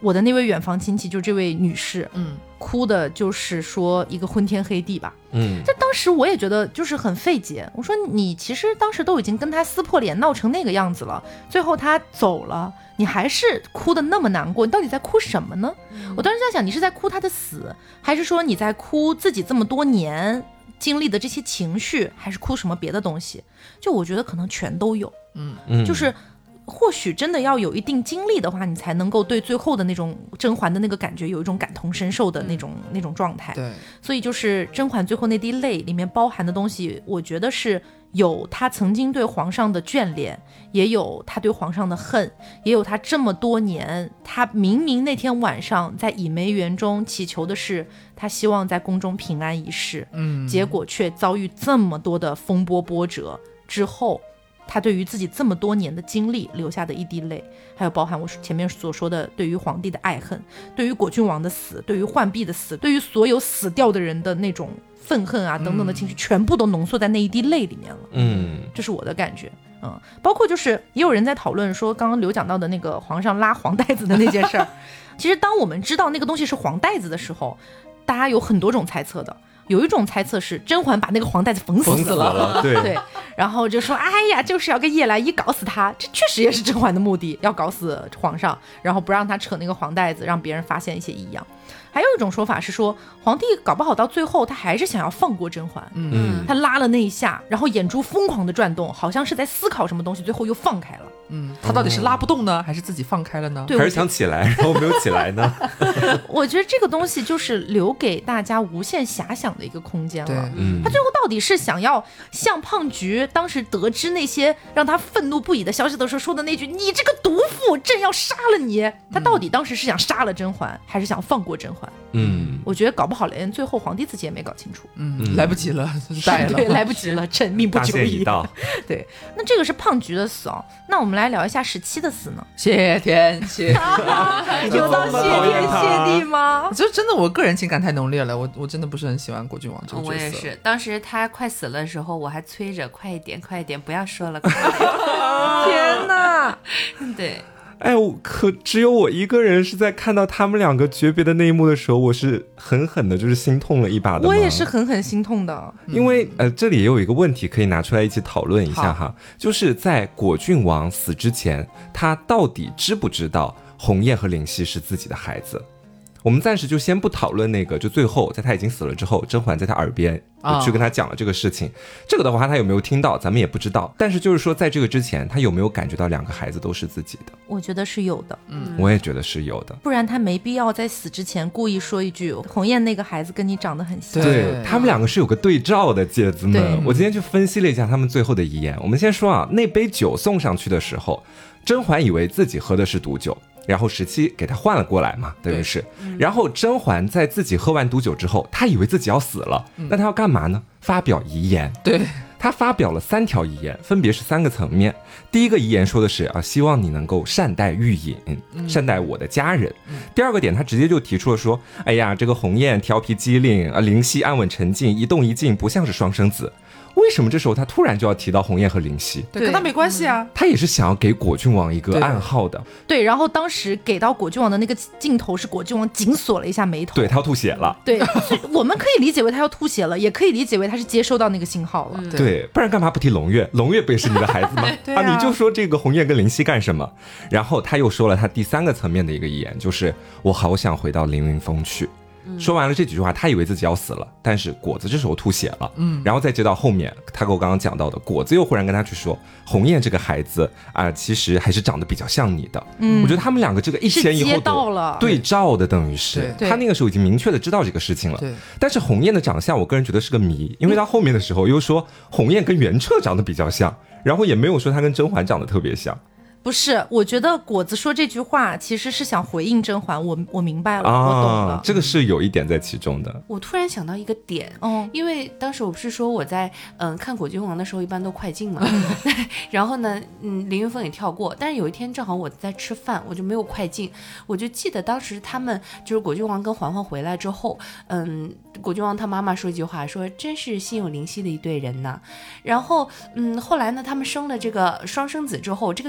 我的那位远房亲戚，就这位女士， 嗯， 哭的就是说一个昏天黑地吧。 嗯， 这当时我也觉得就是很费解，我说你其实当时都已经跟他撕破脸闹成那个样子了，最后他走了，你还是哭的那么难过，你到底在哭什么呢？嗯、我当时在想，你是在哭他的死，还是说你在哭自己这么多年经历的这些情绪，还是哭什么别的东西？就我觉得可能全都有。 嗯嗯， 就是或许真的要有一定经历的话，你才能够对最后的那种甄嬛的那个感觉有一种感同身受的那种、嗯、那种状态。 对， 所以就是甄嬛最后那滴泪里面包含的东西，我觉得是有她曾经对皇上的眷恋，也有她对皇上的恨，也有她这么多年，她明明那天晚上在倚梅园中祈求的是她希望在宫中平安一世， 嗯， 结果却遭遇这么多的风波波折之后，他对于自己这么多年的经历留下的一滴泪，还有包含我前面所说的对于皇帝的爱恨，对于果郡王的死，对于浣碧的死，对于所有死掉的人的那种愤恨啊等等的情绪、嗯、全部都浓缩在那一滴泪里面了。 嗯， 这是我的感觉。嗯，包括就是也有人在讨论说，刚刚刘讲到的那个皇上拉黄带子的那件事儿其实当我们知道那个东西是黄带子的时候，大家有很多种猜测的。有一种猜测是甄嬛把那个黄带子缝死了， 缝死了对对，然后就说哎呀，就是要跟叶澜依搞死他，这确实也是甄嬛的目的，要搞死皇上，然后不让他扯那个黄带子，让别人发现一些异样。还有一种说法是说，皇帝搞不好到最后他还是想要放过甄嬛， 嗯， 他拉了那一下，然后眼珠疯狂的转动，好像是在思考什么东西，最后又放开了。 嗯，他到底是拉不动呢，还是自己放开了呢？ 对， 还是想起来，然后没有起来呢？ 我觉得这个东西就是留给大家无限遐想的一个空间了。 嗯， 他最后到底是想要像胖菊当时得知那些让他愤怒不已的消息的时候说的那句"你这个毒妇，朕要杀了你"，他到底当时是想杀了甄嬛，还是想放过甄嬛？ 嗯， 我觉得搞不好连最后皇帝自己也没搞清楚。 嗯，嗯来不及了，带了， 对，来不及了，朕命不久矣。 已到。 对，那这个是胖菊的死哦。那我们来聊一下十七的死呢？ 谢天谢地， 有到谢天谢地吗？ 就真的，我个人情感太浓烈了，我我真的不是很喜欢果郡王这个角色。 我也是，当时他快死了的时候，我还催着快一点，快一点，不要说了，快一点。 天哪！ 对。 哎，可只有我一个人是在看到他们两个诀别的那一幕的时候，我是狠狠的，就是心痛了一把的。 我也是狠狠心痛的， 因为呃，这里也有一个问题可以拿出来一起讨论一下哈，就是在果郡王死之前，他到底知不知道红艳和灵犀是自己的孩子？我们暂时就先不讨论那个，就最后在他已经死了之后，甄嬛在他耳边去跟他讲了这个事情，哦、这个的话他有没有听到，咱们也不知道。但是就是说，在这个之前，他有没有感觉到两个孩子都是自己的？ 我觉得是有的， 嗯，我也觉得是有的。 不然他没必要在死之前故意说一句红艳那个孩子跟你长得很像。 对，他们两个是有个对照的，姐子们。我今天去分析了一下他们最后的遗言。我们先说啊，那杯酒送上去的时候，甄嬛以为自己喝的是毒酒。然后十七给他换了过来嘛，等于是。然后甄嬛在自己喝完毒酒之后，她以为自己要死了，嗯、那她要干嘛呢？发表遗言。 对， 她发表了三条遗言，分别是三个层面。第一个遗言说的是啊，希望你能够善待玉隐，嗯、善待我的家人。嗯、第二个点，她直接就提出了说，哎呀，这个红艳调皮机灵，啊，灵犀安稳沉静，一动一静不像是双生子。为什么这时候他突然就要提到红艳和灵犀？ 对，跟他没关系啊。 他也是想要给果郡王一个暗号的。 对，对，然后当时给到果郡王的那个镜头是果郡王紧锁了一下眉头。 对，他要吐血了。 对，我们可以理解为他要吐血了，也可以理解为他是接收到那个信号了。 嗯、对，不然干嘛不提胧月？胧月不也是你的孩子吗？ 对啊， 啊，你就说这个红艳跟灵犀干什么？然后他又说了他第三个层面的一个遗言，就是我好想回到凌云峰去。说完了这几句话，他以为自己要死了，但是果子这时候吐血了，嗯，然后再接到后面，他跟我刚刚讲到的，果子又忽然跟他去说，红艳这个孩子啊、呃，其实还是长得比较像你的，嗯，我觉得他们两个这个一前一后都对照的，等于是他那个时候已经明确的知道这个事情了，对。但是红艳的长相，我个人觉得是个谜，因为到后面的时候又说红艳跟元彻长得比较像，然后也没有说他跟甄嬛长得特别像。 不是，我觉得果子说这句话其实是想回应甄嬛，我我明白了、 啊， 我懂了， 这个是有一点在其中的。 我突然想到一个点，哦，因为当时我不是说我在嗯看果郡王的时候一般都快进嘛，然后呢，嗯，凌云峰也跳过，但是有一天正好我在吃饭，我就没有快进，我就记得当时他们就是果郡王跟嬛嬛回来之后，嗯，果郡王他妈妈说一句话，说真是心有灵犀的一对人呐。然后嗯，后来呢，他们生了这个双生子之后，这个女孩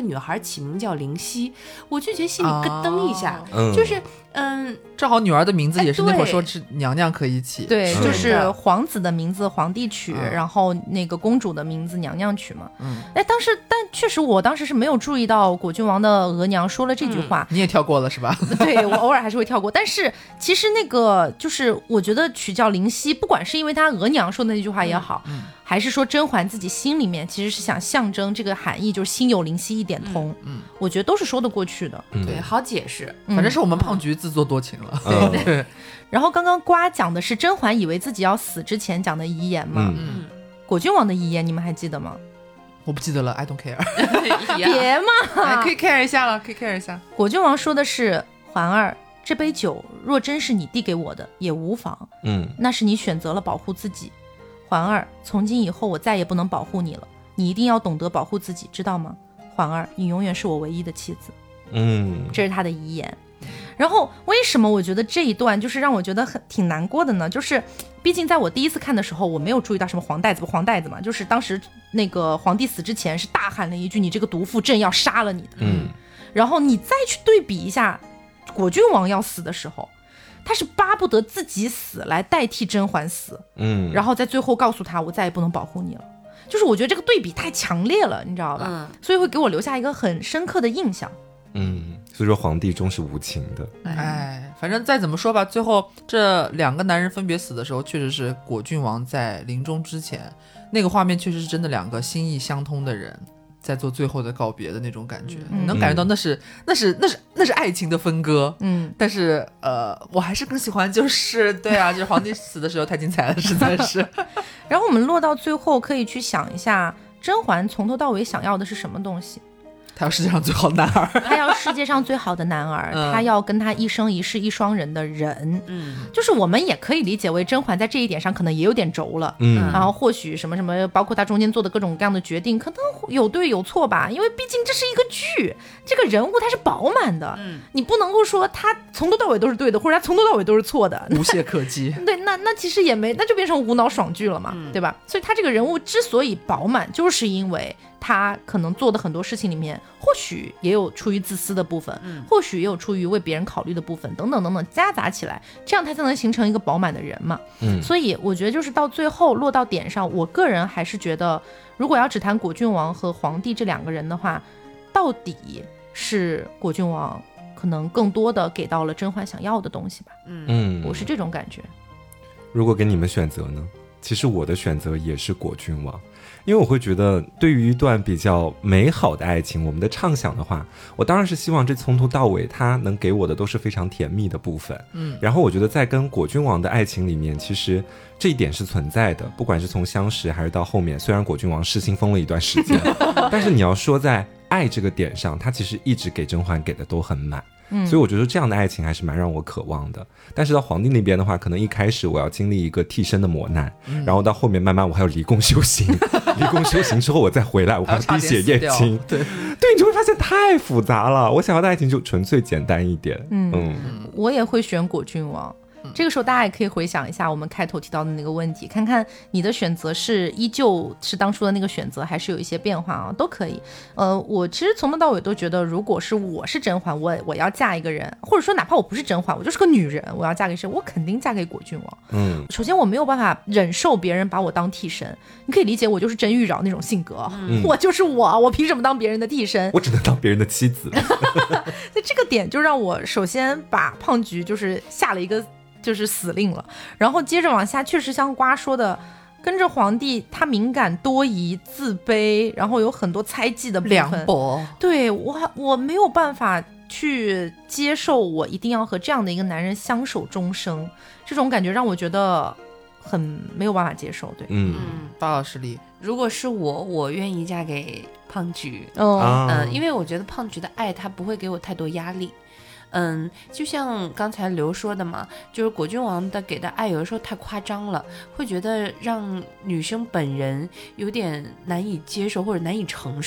起名叫灵犀，我就觉得心里咯噔一下， 哦、 就是嗯， 正好女儿的名字也是那会儿说哎是娘娘可以起， 对， 是就是皇子的名字皇帝取， 嗯、 然后那个公主的名字娘娘取嘛。 嗯， 哎，当时但确实我当时是没有注意到果郡王的额娘说了这句话， 嗯、你也跳过了是吧？ 对，我偶尔还是会跳过，但是其实那个就是我觉得取叫灵犀，不管是因为他额娘说的那句话也好， 嗯嗯、 还是说甄嬛自己心里面其实是想象征这个含义，就是心有灵犀一点通， 嗯，嗯我觉得都是说得过去的。 嗯、 对，好解释， 反正是我们胖菊自作多情了。 嗯、 对对。然后刚刚瓜讲的是甄嬛以为自己要死之前讲的遗言嘛， 嗯， 果郡王的遗言你们还记得吗？ 我不记得了 ，I don't care 。 别嘛、 哎，可以 care 一下了，可以 care 一下。 果郡王说的是：“嬛儿，这杯酒若真是你递给我的，也无妨。 嗯， 那是你选择了保护自己。嬛儿，从今以后我再也不能保护你了，你一定要懂得保护自己，知道吗？嬛儿，你永远是我唯一的妻子。” 嗯， 这是他的遗言。然后为什么我觉得这一段就是让我觉得很挺难过的呢？就是毕竟在我第一次看的时候，我没有注意到什么黄带子不黄带子嘛，就是当时那个皇帝死之前是大喊了一句：“你这个毒妇，朕要杀了你的。” 嗯， 然后你再去对比一下果郡王要死的时候，他是巴不得自己死来代替甄嬛死， 嗯， 然后在最后告诉他我再也不能保护你了。就是我觉得这个对比太强烈了，你知道吧？ 嗯、 所以会给我留下一个很深刻的印象。 嗯，所以说皇帝终是无情的。 哎，反正再怎么说吧，最后这两个男人分别死的时候，确实是果郡王在临终之前，那个画面确实是真的两个心意相通的人在做最后的告别的那种感觉， 嗯、 能感觉到那是、嗯、那是那是那是爱情的分割。 嗯， 但是呃，我还是更喜欢就是对啊，就是皇帝死的时候太精彩了，实在是。 然后我们落到最后，可以去想一下，甄嬛从头到尾想要的是什么东西？ 他要世界上最好的男儿， 他要世界上最好的男儿， 嗯、 他要跟他一生一世一双人的人。 嗯， 就是我们也可以理解为甄嬛在这一点上可能也有点轴了。 嗯， 然后或许什么什么，包括他中间做的各种各样的决定，可能有对有错吧，因为毕竟这是一个剧，这个人物他是饱满的， 嗯， 你不能够说他从头到尾都是对的，或者他从头到尾都是错的， 无懈可击。 对，那那其实也没，那就变成无脑爽剧了嘛， 嗯、 对吧？所以他这个人物之所以饱满，就是因为他可能做的很多事情里面，或许也有出于自私的部分， 嗯、 或许也有出于为别人考虑的部分，等等等等，夹杂起来，这样他才能形成一个饱满的人嘛。 嗯， 所以我觉得就是到最后落到点上，我个人还是觉得，如果要只谈果郡王和皇帝这两个人的话，到底是果郡王可能更多的给到了甄嬛想要的东西吧。 嗯， 我是这种感觉。 如果给你们选择呢？其实我的选择也是果郡王，因为我会觉得对于一段比较美好的爱情，我们的畅想的话，我当然是希望这从头到尾他能给我的都是非常甜蜜的部分。 嗯， 然后我觉得在跟果郡王的爱情里面，其实这一点是存在的，不管是从相识还是到后面，虽然果郡王失心疯了一段时间，但是你要说在爱这个点上，他其实一直给甄嬛给的都很满。 嗯， 所以我觉得这样的爱情还是蛮让我渴望的。但是到皇帝那边的话，可能一开始我要经历一个替身的磨难，嗯、然后到后面慢慢我还要离宫修行，离宫修行之后我再回来，我还要滴血验亲。 对对，你就会发现太复杂了。我想要的爱情就纯粹简单一点。嗯嗯， 我也会选果郡王。这个时候大家也可以回想一下我们开头提到的那个问题，看看你的选择是依旧是当初的那个选择，还是有一些变化啊，都可以。呃，我其实从头到尾都觉得，如果是我是甄嬛，我我要嫁一个人，或者说哪怕我不是甄嬛，我就是个女人，我要嫁给谁，我肯定嫁给果郡王。 嗯， 首先我没有办法忍受别人把我当替身，你可以理解我就是甄玉娆那种性格，嗯、我就是我，我凭什么当别人的替身？ 我只能当别人的妻子。 那这个点就让我首先把胖菊就是下了一个。就是死令了，然后接着往下，确实像瓜说的，跟着皇帝，他敏感多疑、自卑，然后有很多猜忌的部分。 凉薄， 对我，我没有办法去接受，我一定要和这样的一个男人相守终生，这种感觉让我觉得很没有办法接受。对， 嗯， 巴老师里， 如果是我，我愿意嫁给胖菊。 嗯、 啊呃、因为我觉得胖菊的爱，他不会给我太多压力。嗯，就像刚才刘说的嘛，就是果郡王的给的爱有的时候太夸张了，会觉得让女生本人有点难以接受或者难以承受。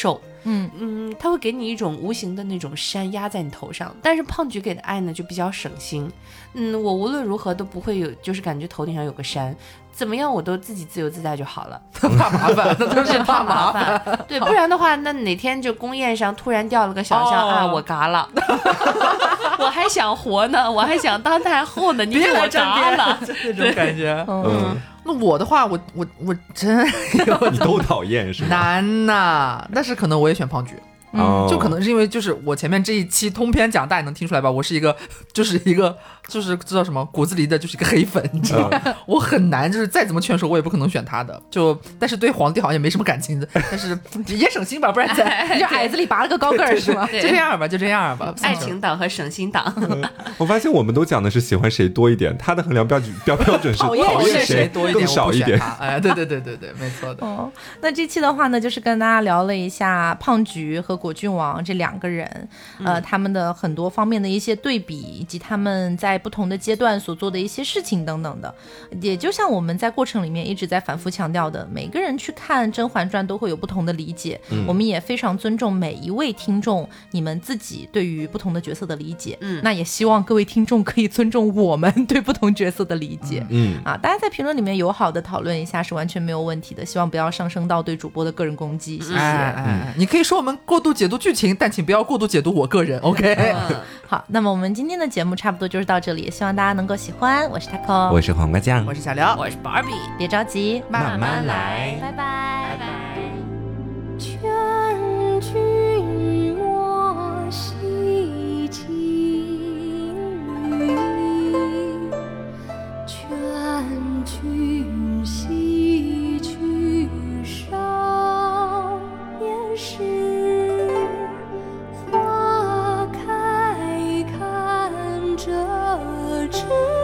嗯嗯，他会给你一种无形的那种山压在你头上，但是胖菊给的爱呢就比较省心。嗯，我无论如何都不会有，就是感觉头顶上有个山。怎么样，我都自己自由自在就好了， 怕麻烦，那都是怕麻烦。 对，不然的话，那哪天就公宴上突然掉了个小象、哦、啊，我嘎了，我还想活呢，我还想当太后呢，你给我嘎了， 那种感觉。 嗯， 嗯那我的话，我我我真你都讨厌是吗？ 难呐，但是可能我也选胖菊。嗯，就可能是因为就是我前面这一期通篇讲，大家能听出来吧？我是一个，就是一个，就是知道什么骨子里的就是一个黑粉，你知道吗？嗯、我很难，就是再怎么劝说，我也不可能选他的。就但是对皇帝好像也没什么感情的，但是也省心吧，不然在你就矮子里拔了个高个儿是吗？ 就这样吧，就这样吧。 爱情党和省心党、 嗯。我发现我们都讲的是喜欢谁多一点，他的衡量标准标标准是讨厌谁多一点， 更少一点。 哎，对对对对对，没错的。 哦，那这期的话呢，就是跟大家聊了一下胖菊和果郡王这两个人，呃，他们的很多方面的一些对比，以及他们在不同的阶段所做的一些事情等等的。也就像我们在过程里面一直在反复强调的，每个人去看《甄嬛传》都会有不同的理解、嗯、我们也非常尊重每一位听众你们自己对于不同的角色的理解。嗯，那也希望各位听众可以尊重我们对不同角色的理解。嗯啊，大家在评论里面友好的讨论一下是完全没有问题的，希望不要上升到对主播的个人攻击。谢谢。哎哎哎，你可以说我们过度解读剧情，但请不要过度解读我个人 OK、 嗯、好，那么我们今天的节目差不多就是到这里，希望大家能够喜欢。我是 Taco， 我是黄瓜酱， 我是小刘， 我是 Barbie。 别着急， 慢慢来， 拜拜拜拜。 劝君莫惜情意，劝君惜去少年时，花开看着知